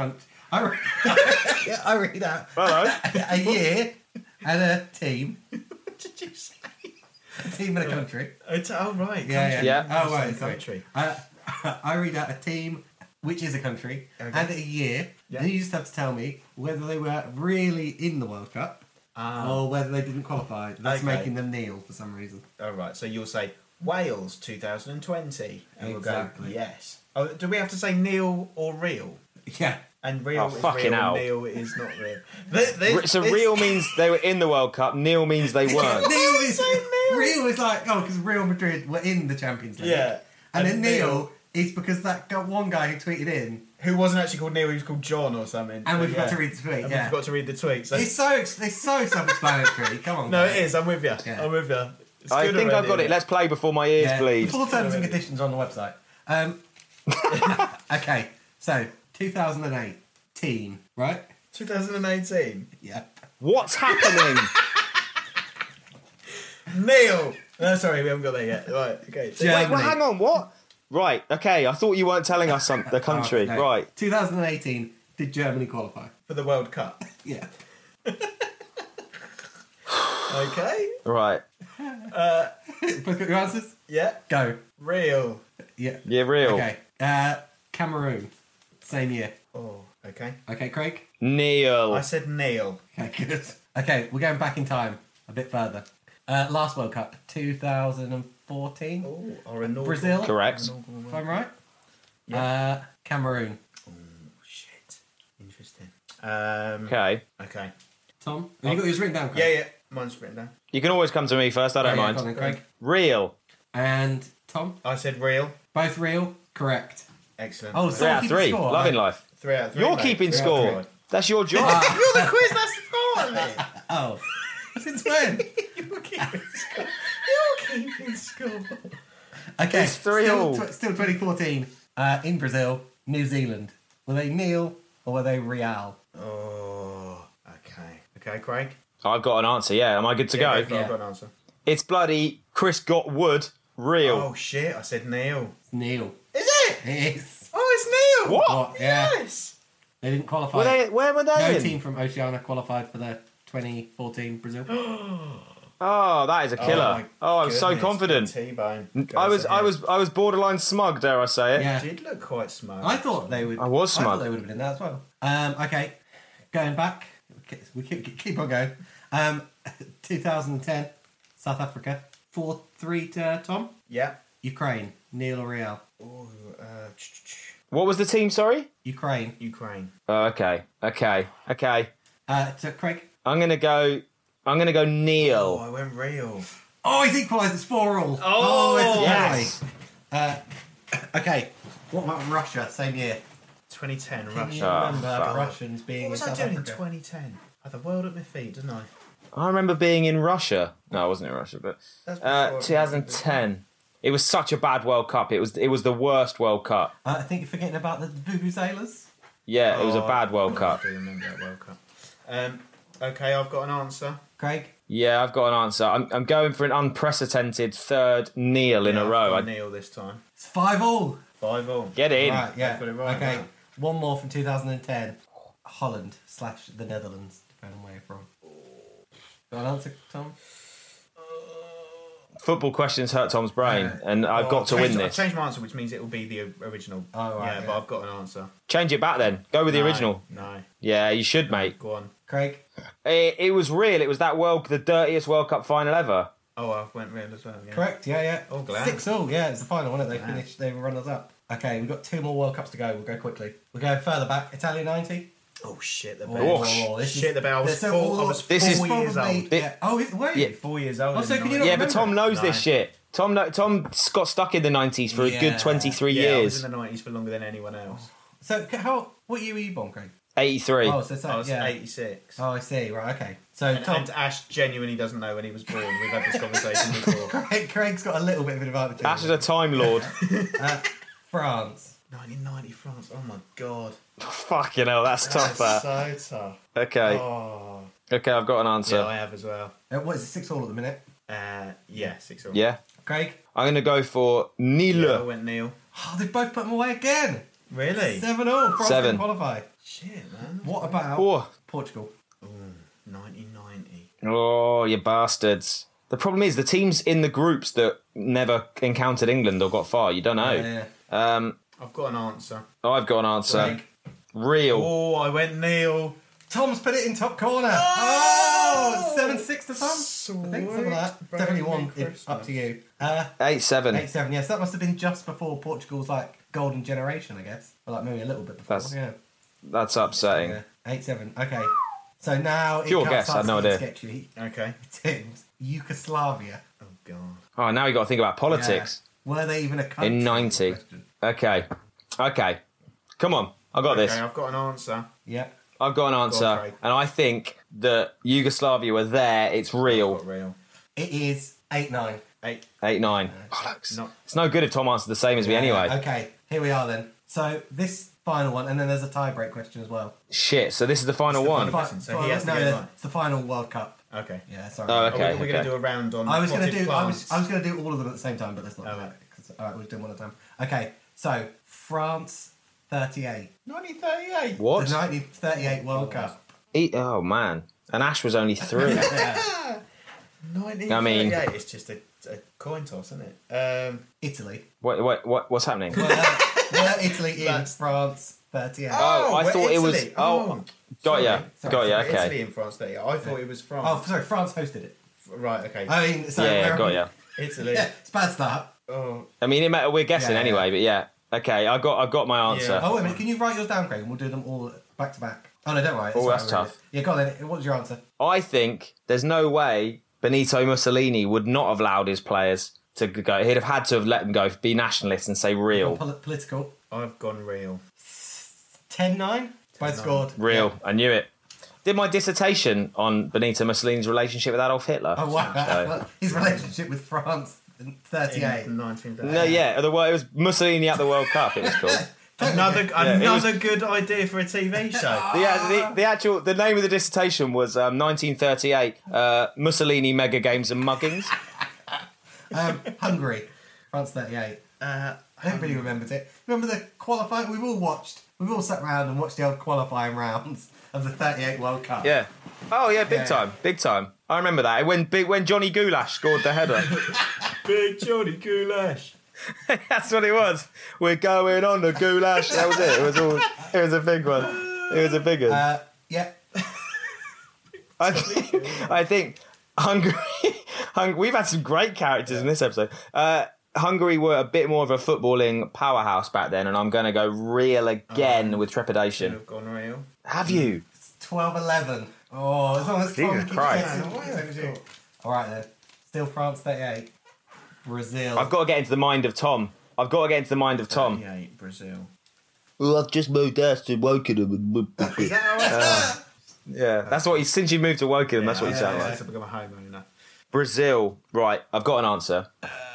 I, re- I read out Hello. a year and a team. What did you say? A team and a country. Oh, t- oh right. Yeah, country. yeah. Oh, You right, said sorry. country. Uh, I read out a team, which is a country, Okay. and a year. Yeah. Then you just have to tell me whether they were really in the World Cup Ah. or whether they didn't qualify. That's Okay. making them kneel for some reason. Oh right. So you'll say Wales twenty twenty, and Exactly. we'll go yes. Oh, do we have to say Neil or real? Yeah. And real Oh, is fucking real, hell. Neil is not real. Th- this- So this- real means they were in the World Cup. Nil means they weren't. Neil is, Say Neil. Real is like, oh, because Real Madrid were in the Champions League. Yeah. And, then And Neil, Neil- is because that got one guy who tweeted in, Who wasn't actually called Neil, he was called John or something. and we've Yeah. got to read the tweet. And Yeah. we forgot to read the tweet. So. It's so it's so self-explanatory. Come on. No, guys. it is. I'm with you. Yeah. I'm with you. It's I good think I've already, got it. isn't Let's play before my ears Yeah. bleed. The full terms and Already. conditions on the website. Um, okay, so two thousand eight, teen, right? twenty eighteen. Yeah. What's happening? Neil. No, sorry, we haven't got there yet. Right. Okay. So- Yeah. Wait, well, hang on. What? Right. Okay. I thought you weren't telling us some, the country. Oh, no. Right. twenty eighteen, did Germany qualify? For the World Cup. Yeah. Okay. Right. Look at your answers. Yeah. Go. Real. Yeah. Yeah. Real. Okay. Uh, Cameroon, same year. Oh. Okay. Okay, Craig. Neil. I said Neil. Okay, good. Okay, we're going back in time a bit further. Uh, last World Cup, two thousand fourteen. Oh, or a inaugural- Brazil? Correct. inaugural If one. I'm right. Yeah. Uh, Cameroon. Oh shit. Interesting. Um. Okay. Okay. Tom, have you got yours written down, Craig? Yeah, yeah. Mine's written down. You can always come to me first. I Oh, don't yeah, mind. go on then, Craig. Real. And Tom, I said real. both real, correct. Excellent. Oh, Three so out of three. Score, Loving right? life. Three out of three. You're mate. keeping Three out of score. three. That's your job. You're the quiz. That's the part of it. Oh, since when? You're keeping score. You're keeping score. Okay, It's three still, all. tw- still twenty fourteen. Uh, in Brazil, New Zealand. Were they Neil or were they Real? Oh. Okay. Okay, Craig. I've got an answer. Yeah. Am I good to Yeah, go? go for it. I've Yeah. got an answer. It's bloody Chris Got Wood. Real. Oh shit! I said Neil. It's Neil. Is it? It is. Oh, it's Neil. What? What? Yeah. Yes. They didn't qualify. Were they? Where were they? no in? team from Oceania qualified for the twenty fourteen Brazil. Oh, that is a killer. my Oh, I'm so goodness, confident. T-bone. I Goes was, I ahead. was, I was borderline smug. Dare I say it? Yeah. Did look quite smart. I thought they would. I was I smug. thought they would have been in there as well. Um, okay, going back, we keep, keep on going. Um, two thousand ten, South Africa, four three to Tom. Yeah. Ukraine, Neil or Real. Oh, uh, ch- ch- ch- What was the team? Sorry. Ukraine. Ukraine. Oh, okay. Okay. Okay. Uh, to Craig. I'm gonna go. I'm gonna go Oh, Neil. I went real. Oh, he's equalised. It's four all. Oh, it's a yes. tie. Uh, okay. What about Russia? Same year. twenty ten, Can Russia. you Oh, remember fuck. Russians being What was in I South doing Africa? in twenty ten? I had the world at my feet, didn't I? I remember being in Russia. No, I wasn't in Russia, but That's uh, before- twenty ten. It was such a bad World Cup. It was. It was the worst World Cup. Uh, I think you're forgetting about the Vuvuzelas. Yeah, it was a Oh, bad World Cup. I do remember that World Cup. Um, okay, I've got an answer. Craig. Yeah, I've got an answer. I'm, I'm going for an unprecedented third Neil in Yeah, a I've row. got I, Neil this time. It's five all. Five all. get in. Right, yeah. I've got it right okay, now. one more from two thousand ten. Holland slash the Netherlands, depending on where you're from. Got an answer, Tom? Football questions hurt Tom's brain, Yeah. and I've Oh, got to I've win changed- this. I've changed my answer, which means it will be the original. Oh, right, yeah, yeah. but I've got an answer. Change it back then. Go with the No, original. No. Yeah, you should, mate. Go on. Craig? It, it was real. It was that world, the dirtiest World Cup final ever. Oh, I went real as well. Yeah. Correct, yeah, yeah. Oh, glad. Six all, yeah, it's the final, wasn't it? They Glad. finished, they run us up. Okay, we've got two more World Cups to go. We'll go quickly. We'll go further back. Italia ninety. Oh shit! The Oh, bell. Oh, this is- shit! The bell. I was this four. is- I was This four is years probably- old. Yeah. Oh, is, were you? Yeah. Four years old. Oh, so in can the you not Yeah, nineties. but Tom knows No. this shit. Tom, kno- Tom got stuck in the nineties for a Yeah. good twenty-three Yeah, I was years. in the nineties for longer than anyone else. So, c- how? What year were you born, Craig? eighty-three. Oh, so, so I was yeah. eighty-six. Oh, I see. Right, okay. So, And, Tom, and Ash genuinely doesn't know when he was born. We've had this conversation before. Craig, Craig's got a little bit of an advantage. Ash is a Time Lord. uh, France. nineteen ninety France. Oh my god. Fucking hell, that's tough. That's That. so tough. Okay, Oh. okay, I've got an Yeah, answer. I have as well. Uh, what is it? Six all at the minute. Uh, yeah, six all. Yeah, Craig. I'm gonna go for Yeah, I Nile. went Neil. Oh, they've both put them away again. Really? Seven all. France Seven. didn't qualify. Shit, man. What about Oh. Portugal? nineteen ninety. Oh, you bastards. The problem is the teams in the groups that never encountered England or got far. You don't know. Yeah, yeah. Um, I've got an answer. I've got an answer. Greg. Real. Oh, I went Neil. Tom's put it in top corner. Oh, seven six to Tom. I think something Sweet. like that. Brave Definitely New one. It's Christmas. up to you. Uh, eight seven. eight seven. Yes, that must have been just before Portugal's like golden generation, I guess. Or like maybe a little bit before. That's yeah. That's upsetting. yeah. Eight seven. Okay. So now it Pure comes- guess, I had starts no getting idea. sketchy. Okay. Tim's Yugoslavia. Oh, God. Oh, now you got to think about politics. Yeah. Were they even a country? In ninety. Question. Okay. Okay. Come on. I got this. Okay, I've got an answer. Yeah. I've got an answer. Go on, Craig. And I think that Yugoslavia were there. It's I've real. got real. It is eight nine. Eight. eight nine. Bollocks. No. It's no good if Tom answered the same as me anyway. Okay, here we are then. So this final one, and then there's a tie-break question as well. Shit. So this is the final It's the one. final- Listen, so he has to no, get it there's- right. it's the final World Cup. Okay. Yeah, sorry. Oh, Are okay. we, we're going okay. to do a round on I was going to potted do. I was. plants. I was going to do all of them at the same time, but let's not Oh, do right. that. 'cause- all right, we'll do one at a time. Okay, so France thirty-eight, nineteen thirty-eight. What? the nineteen thirty-eight World Cup. E- oh man. And Ash was only three. Yeah. nineteen thirty-eight. I mean- It's just a, a coin toss, isn't it? Um, Italy. what, what, what, what's happening? Were, were Italy in That's- France thirty-eight? Oh, I we're thought it was- Italy. oh, got sorry. ya, Sorry, got ya, sorry, okay. Italy in France thirty-eight. I thought it was France. Oh, sorry, France hosted it. Right, okay. I mean, so yeah, yeah, we're- got ya. Italy. Yeah, it's a bad start. Oh, I mean, it matter. We're guessing Yeah, anyway, but yeah. Okay, I got, I got my answer. Yeah. Oh, wait a minute, can you write yours down, Craig, and we'll do them all back to back? Oh, no, don't worry. Oh, It's that's fine, we're tough. good. Yeah, go on then. What was your answer? I think there's no way Benito Mussolini would not have allowed his players to go. He'd have had to have let them go, be nationalists and say real. Pol- political. I've gone real. ten nine? Both scored. Real. I knew it. Did my dissertation on Benito Mussolini's relationship with Adolf Hitler. Oh, wow. So- His relationship with France in thirty-eight. In nineteen thirty-eight. no, yeah. The, well, it was Mussolini at the World Cup. It was called. Another it another good idea for a T V show. The, the, the actual the name of the dissertation was um, nineteen thirty-eight uh, Mussolini Mega Games and Muggings. Um, Hungary. France thirty-eight. Uh, I don't really remember it. Remember the qualifying? We've all watched. We've all sat around and watched the old qualifying rounds of the thirty-eight World Cup. Yeah. Oh yeah, big Yeah. time, big time. I remember that when big when Johnny Goulash scored the header. Big Johnny Goulash. That's what it was. We're going on the goulash. That was it. It was all. It was a big one. It was a big one. Uh, yeah. I think. I think Hungary. Hung, we've had some great characters in this episode. Uh, Hungary were a bit more of a footballing powerhouse back then, and I'm going to go real again with trepidation. I've gone real. Have you? twelve eleven. Oh, as long as Tom Jesus keeps Christ. guessing, Yeah, keeps guessing. All right then. Still France thirty-eight. Brazil. I've got to get into the mind of Tom. I've got to get into the mind of Tom. thirty-eight, Brazil. Well, I've just moved out to Wokingham. Is that how it's Yeah, that's what he. Since you moved to Wokingham, that's what you Yeah, sound yeah, like. Since I've become a homeowner. Brazil. Right, I've got an answer.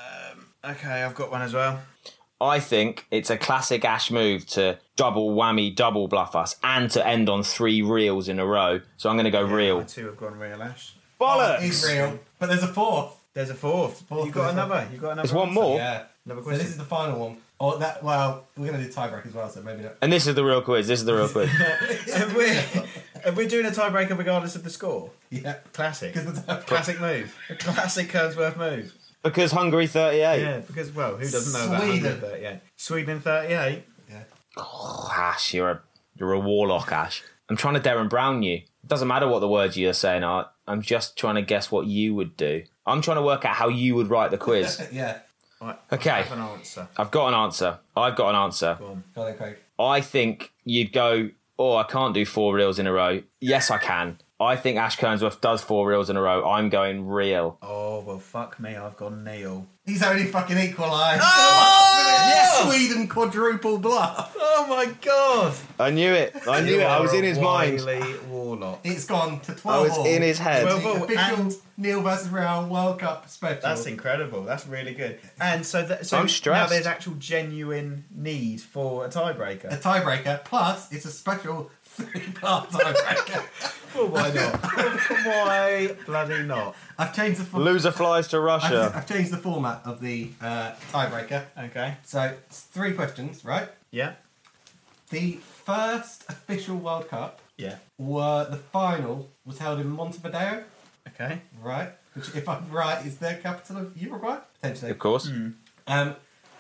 Okay, I've got one as well. I think it's a classic Ash move to double whammy, double bluff us, and to end on three reels in a row. So I'm going to go My real. two have gone real, Ash. Bollocks! It's real. But there's a fourth. There's a fourth. Fourth you got as well. another. You got another. There's one answer. more. Yeah. Another So question. this is the final one. Oh, that. Well, we're going to do tiebreak as well, so maybe not. And this is the real quiz. This is the real quiz. and we're, and we're doing a tiebreaker regardless of the score. Yeah. Classic. Because the tiebreak. Classic move. A classic Kernsworth move. Because Hungary thirty-eight. Yeah, because, well, who doesn't know about Sweden. Hungary thirty-eight? Sweden thirty-eight. Yeah. Oh, Ash, you're a you're a warlock, Ash. I'm trying to Darren Brown you. It doesn't matter what the words you're saying are. I'm just trying to guess what you would do. I'm trying to work out how you would write the quiz. Yeah. Right, Okay. I have an answer. I've got an answer. I've got an answer. Go on. Go on then, Craig. I think you'd go, oh, I can't do four reels in a row. Yes, I can. I think Ash Kernsworth does four reels in a row. I'm going real. Oh, well, fuck me. I've gone Neil. He's only fucking equalised. Oh! Yes! Sweden quadruple bluff. Oh, my God. I knew it. I knew it. I was in his mind. Wily warlock. It's gone to I twelve was all. in his head. twelve The all. official And- Neil versus Real World Cup special. That's incredible. That's really good. And so, that, so I'm now stressed. there's actual genuine need for a a tiebreaker. tiebreaker, plus it's a special three-part tiebreaker. Well, why not? Why bloody not? I've changed the fo- Loser flies to I've, Russia. I've changed the format of the uh, tiebreaker. Okay. So it's three questions, right? Yeah. The first official World Cup Yeah. were the final was held in Montevideo, Okay. right? Which, if I'm right, is the capital of Uruguay potentially. Of course. Um,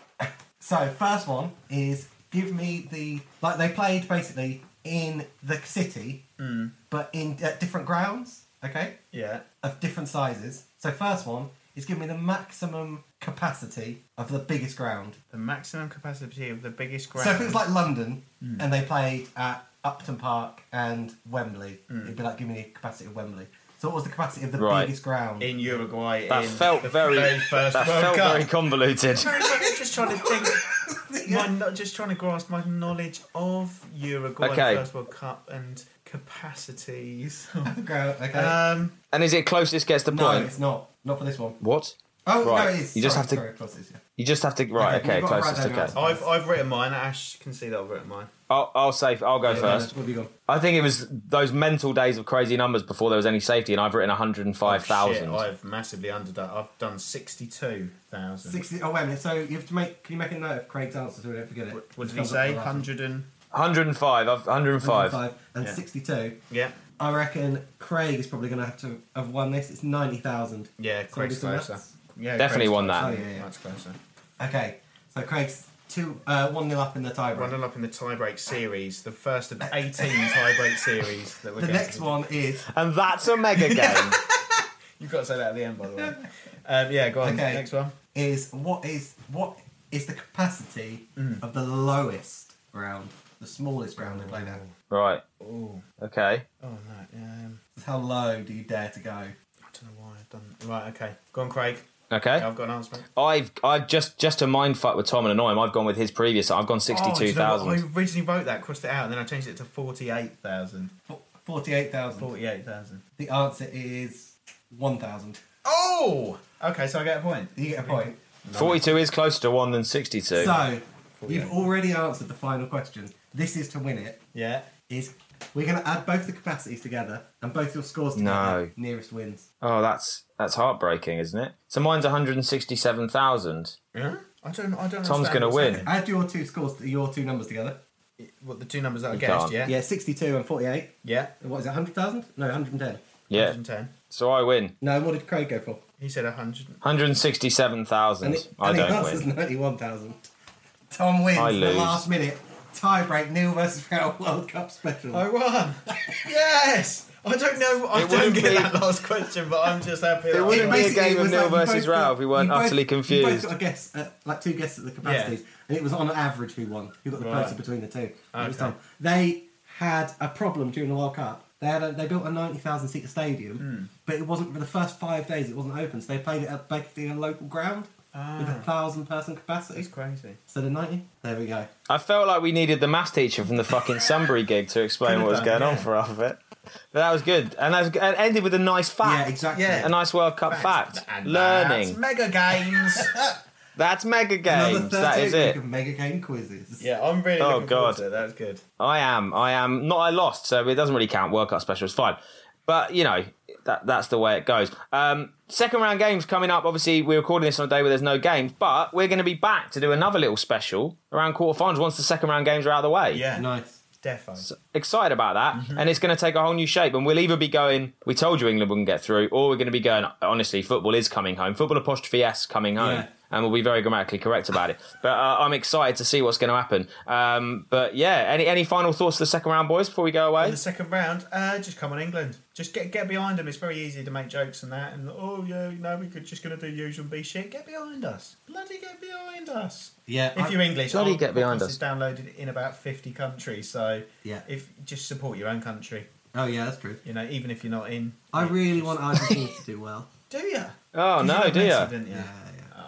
so first one is give me the like they played basically in the city, but in at different grounds. Okay, Yeah. of different sizes. So first one is give me the maximum capacity of the biggest ground. The maximum capacity of the biggest ground. So if it was like London and they played at Upton Park and Wembley, it'd be like give me the capacity of Wembley. So what was the capacity of the Right. biggest ground? in Uruguay, That in felt the very. very first that World felt Cup. very convoluted. Very good. I'm just trying to think. My, no- just trying to grasp my knowledge of Uruguay, Okay. First World Cup, and capacities. Ground, okay. um, And is it closest gets the no, point? it's not. Not for this one. What? Oh, no, Right. it is. You just Sorry, have to- Sorry, closest, yeah. You just have to. Right. Okay, Okay. you've got to write Closest. down your Okay. answer. I've I've written mine. Ash can see that I've written mine. I'll, I'll say. I'll go Yeah, first. What have you got? I think it was those mental days of crazy numbers before there was any safety, and I've written one hundred and five thousand. Shit, I've massively underdone. I've done sixty-two thousand. sixty. Oh, wait a minute. So you have to make. Can you make a note of Craig's answer so we don't forget it? What, what Just did he comes up say? the last one. Hundred and one hundred and five. I've one hundred and five. one hundred and five and Yeah. sixty-two. yeah, I reckon Craig is probably going to have to have won this. It's ninety thousand. yeah. Craig's So we do some closer. maths? Yeah, Definitely Craig's won closer. that. Oh, yeah, yeah. Much closer. Okay, so Craig's two, uh, one nil up in the tie break. Running up in the tie-break series, the first of eighteen tie-break series that we're The going next to. one is And that's a mega game. You've got to say that at the end, by the way. um, yeah, go on. Okay. Next one. is what is what is the capacity Mm. of the lowest ground, the smallest ground they play at? Right. Oh, Okay. oh no. Um, How low do you dare to go? I don't know why I've done. Right, okay. Go on, Craig. Okay. Yeah, I've got an answer. mate. I've I've just just to mind fuck with Tom and annoy him. I've gone with his previous. I've gone Oh, do sixty-two you know what? thousand. I originally wrote that, crossed it out, and then I changed it to forty-eight thousand. Forty-eight thousand. Forty-eight thousand. The answer is one thousand. Oh. Okay, so I get a point. You get a point. Forty-two is closer to one than sixty-two. So you've forty-eight. already answered the final question. This is to win it. Yeah. Is we're going to add both the capacities together and both your scores together. No. Nearest wins. Oh, that's that's heartbreaking, isn't it? So mine's one hundred and sixty-seven thousand. Yeah. I don't. I don't. Tom's understand gonna what's win. happening. Add your two scores, your two numbers together. What the two numbers that I You guessed? can't. Yeah. Yeah, sixty-two and forty-eight. Yeah. What is it? Hundred thousand? No, one hundred and ten. Yeah. one hundred ten. So I win. No, what did Craig go for? He said one hundred. one hundred and sixty-seven thousand. And, it, I and the don't answer's win. ninety-one thousand. Tom wins I the lose. last minute tie break Neil versus Farrell World Cup special. I won. Yes. I don't know. I It don't wouldn't get be- that last question, but I'm just happy. It that I wouldn't won. be a Basically, game it of was Neil like you versus both Ralph. got- We weren't you both- utterly You confused. both got a guess, at, like two guesses at the capacities, and it was on average who won. Who got the Right. closer between the two? It was Okay. Tom. They had a problem during the World Cup. They had a, they built a ninety thousand seat stadium, Hmm. but it wasn't for the first five days. It wasn't open, so they played it at basically a local ground with a Ah, thousand person capacity. it's crazy. Instead of ninety. There we go. I felt like we needed the maths teacher from the fucking Sunbury gig to explain Could've what was done, going on yeah. for half of it. But that was good, and that was, and ended with a nice fact. Yeah, exactly. Yeah. A nice World Cup Facts. fact. And Learning. That's mega games. That's mega Another games. That is thirty-eight it. of mega game quizzes. yeah, I'm really Oh, looking forward God. to it. That's good. I am. I am. Not I lost, so it doesn't really count. World Cup special is fine. But, you know, that that's the way it goes. Um, second round games coming up. Obviously, we're recording this on a day where there's no games, but we're going to be back to do another little special around quarterfinals once the second round games are out of the way. Yeah, Nice. defo. Excited about that. And it's going to take a whole new shape. And we'll either be going, we told you England wouldn't get through, or we're going to be going, honestly, football is coming home. Football apostrophe S coming home. Yeah. And we'll be very grammatically correct about it. But uh, I'm excited to see what's going to happen. Um, but yeah, any any final thoughts for the second round, boys, before we go In away? the second round, uh, just come on England. Just get get behind them. It's very easy to make jokes and that. And oh yeah, no, we're just going to do usual B shit. Get behind us. Bloody get behind us. Yeah. If I- you're English, Bloody our get behind podcast us. is downloaded in about fifty countries. So Yeah. if just support your own country. Oh yeah, that's true. You know, even if you're not in. I really just- want Argentina to do well. Do you? Oh, no, do you? Didn't you? Yeah, yeah.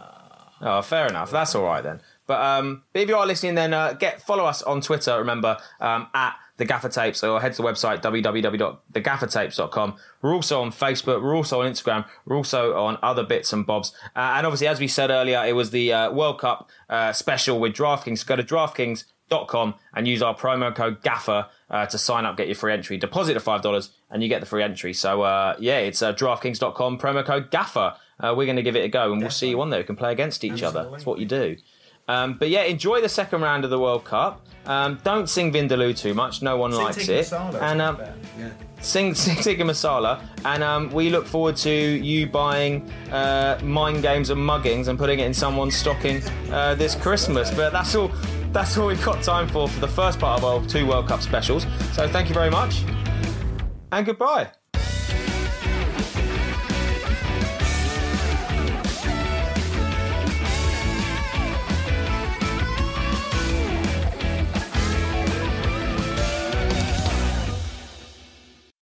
Oh, fair enough. That's all right then. But um, but if you are listening, then uh, get follow us on Twitter. Remember um, at the Gaffer Tapes, or head to the website w w w dot the gaffer tapes dot com. We're also on Facebook. We're also on Instagram. We're also on other bits and bobs. Uh, and obviously, as we said earlier, it was the uh, World Cup uh, special with DraftKings. Go to DraftKings dot com and use our promo code GAFFER uh, to sign up, get your free entry. Deposit of five dollars and you get the free entry. So, uh, yeah, it's uh, DraftKings dot com, promo code GAFFER. Uh, we're going to give it a go, and we'll see you on there. We can play against each other. That's what you do. Um, but yeah, enjoy the second round of the World Cup. Um, don't sing Vindaloo too much. No one Sing likes Tikka it. Masala, and um, Yeah. sing, sing Tikka Masala. And um, we look forward to you buying uh, mind games and muggings and putting it in someone's stocking uh, this Christmas. But that's all. That's all we've got time for for the first part of our two World Cup specials. So thank you very much, and goodbye.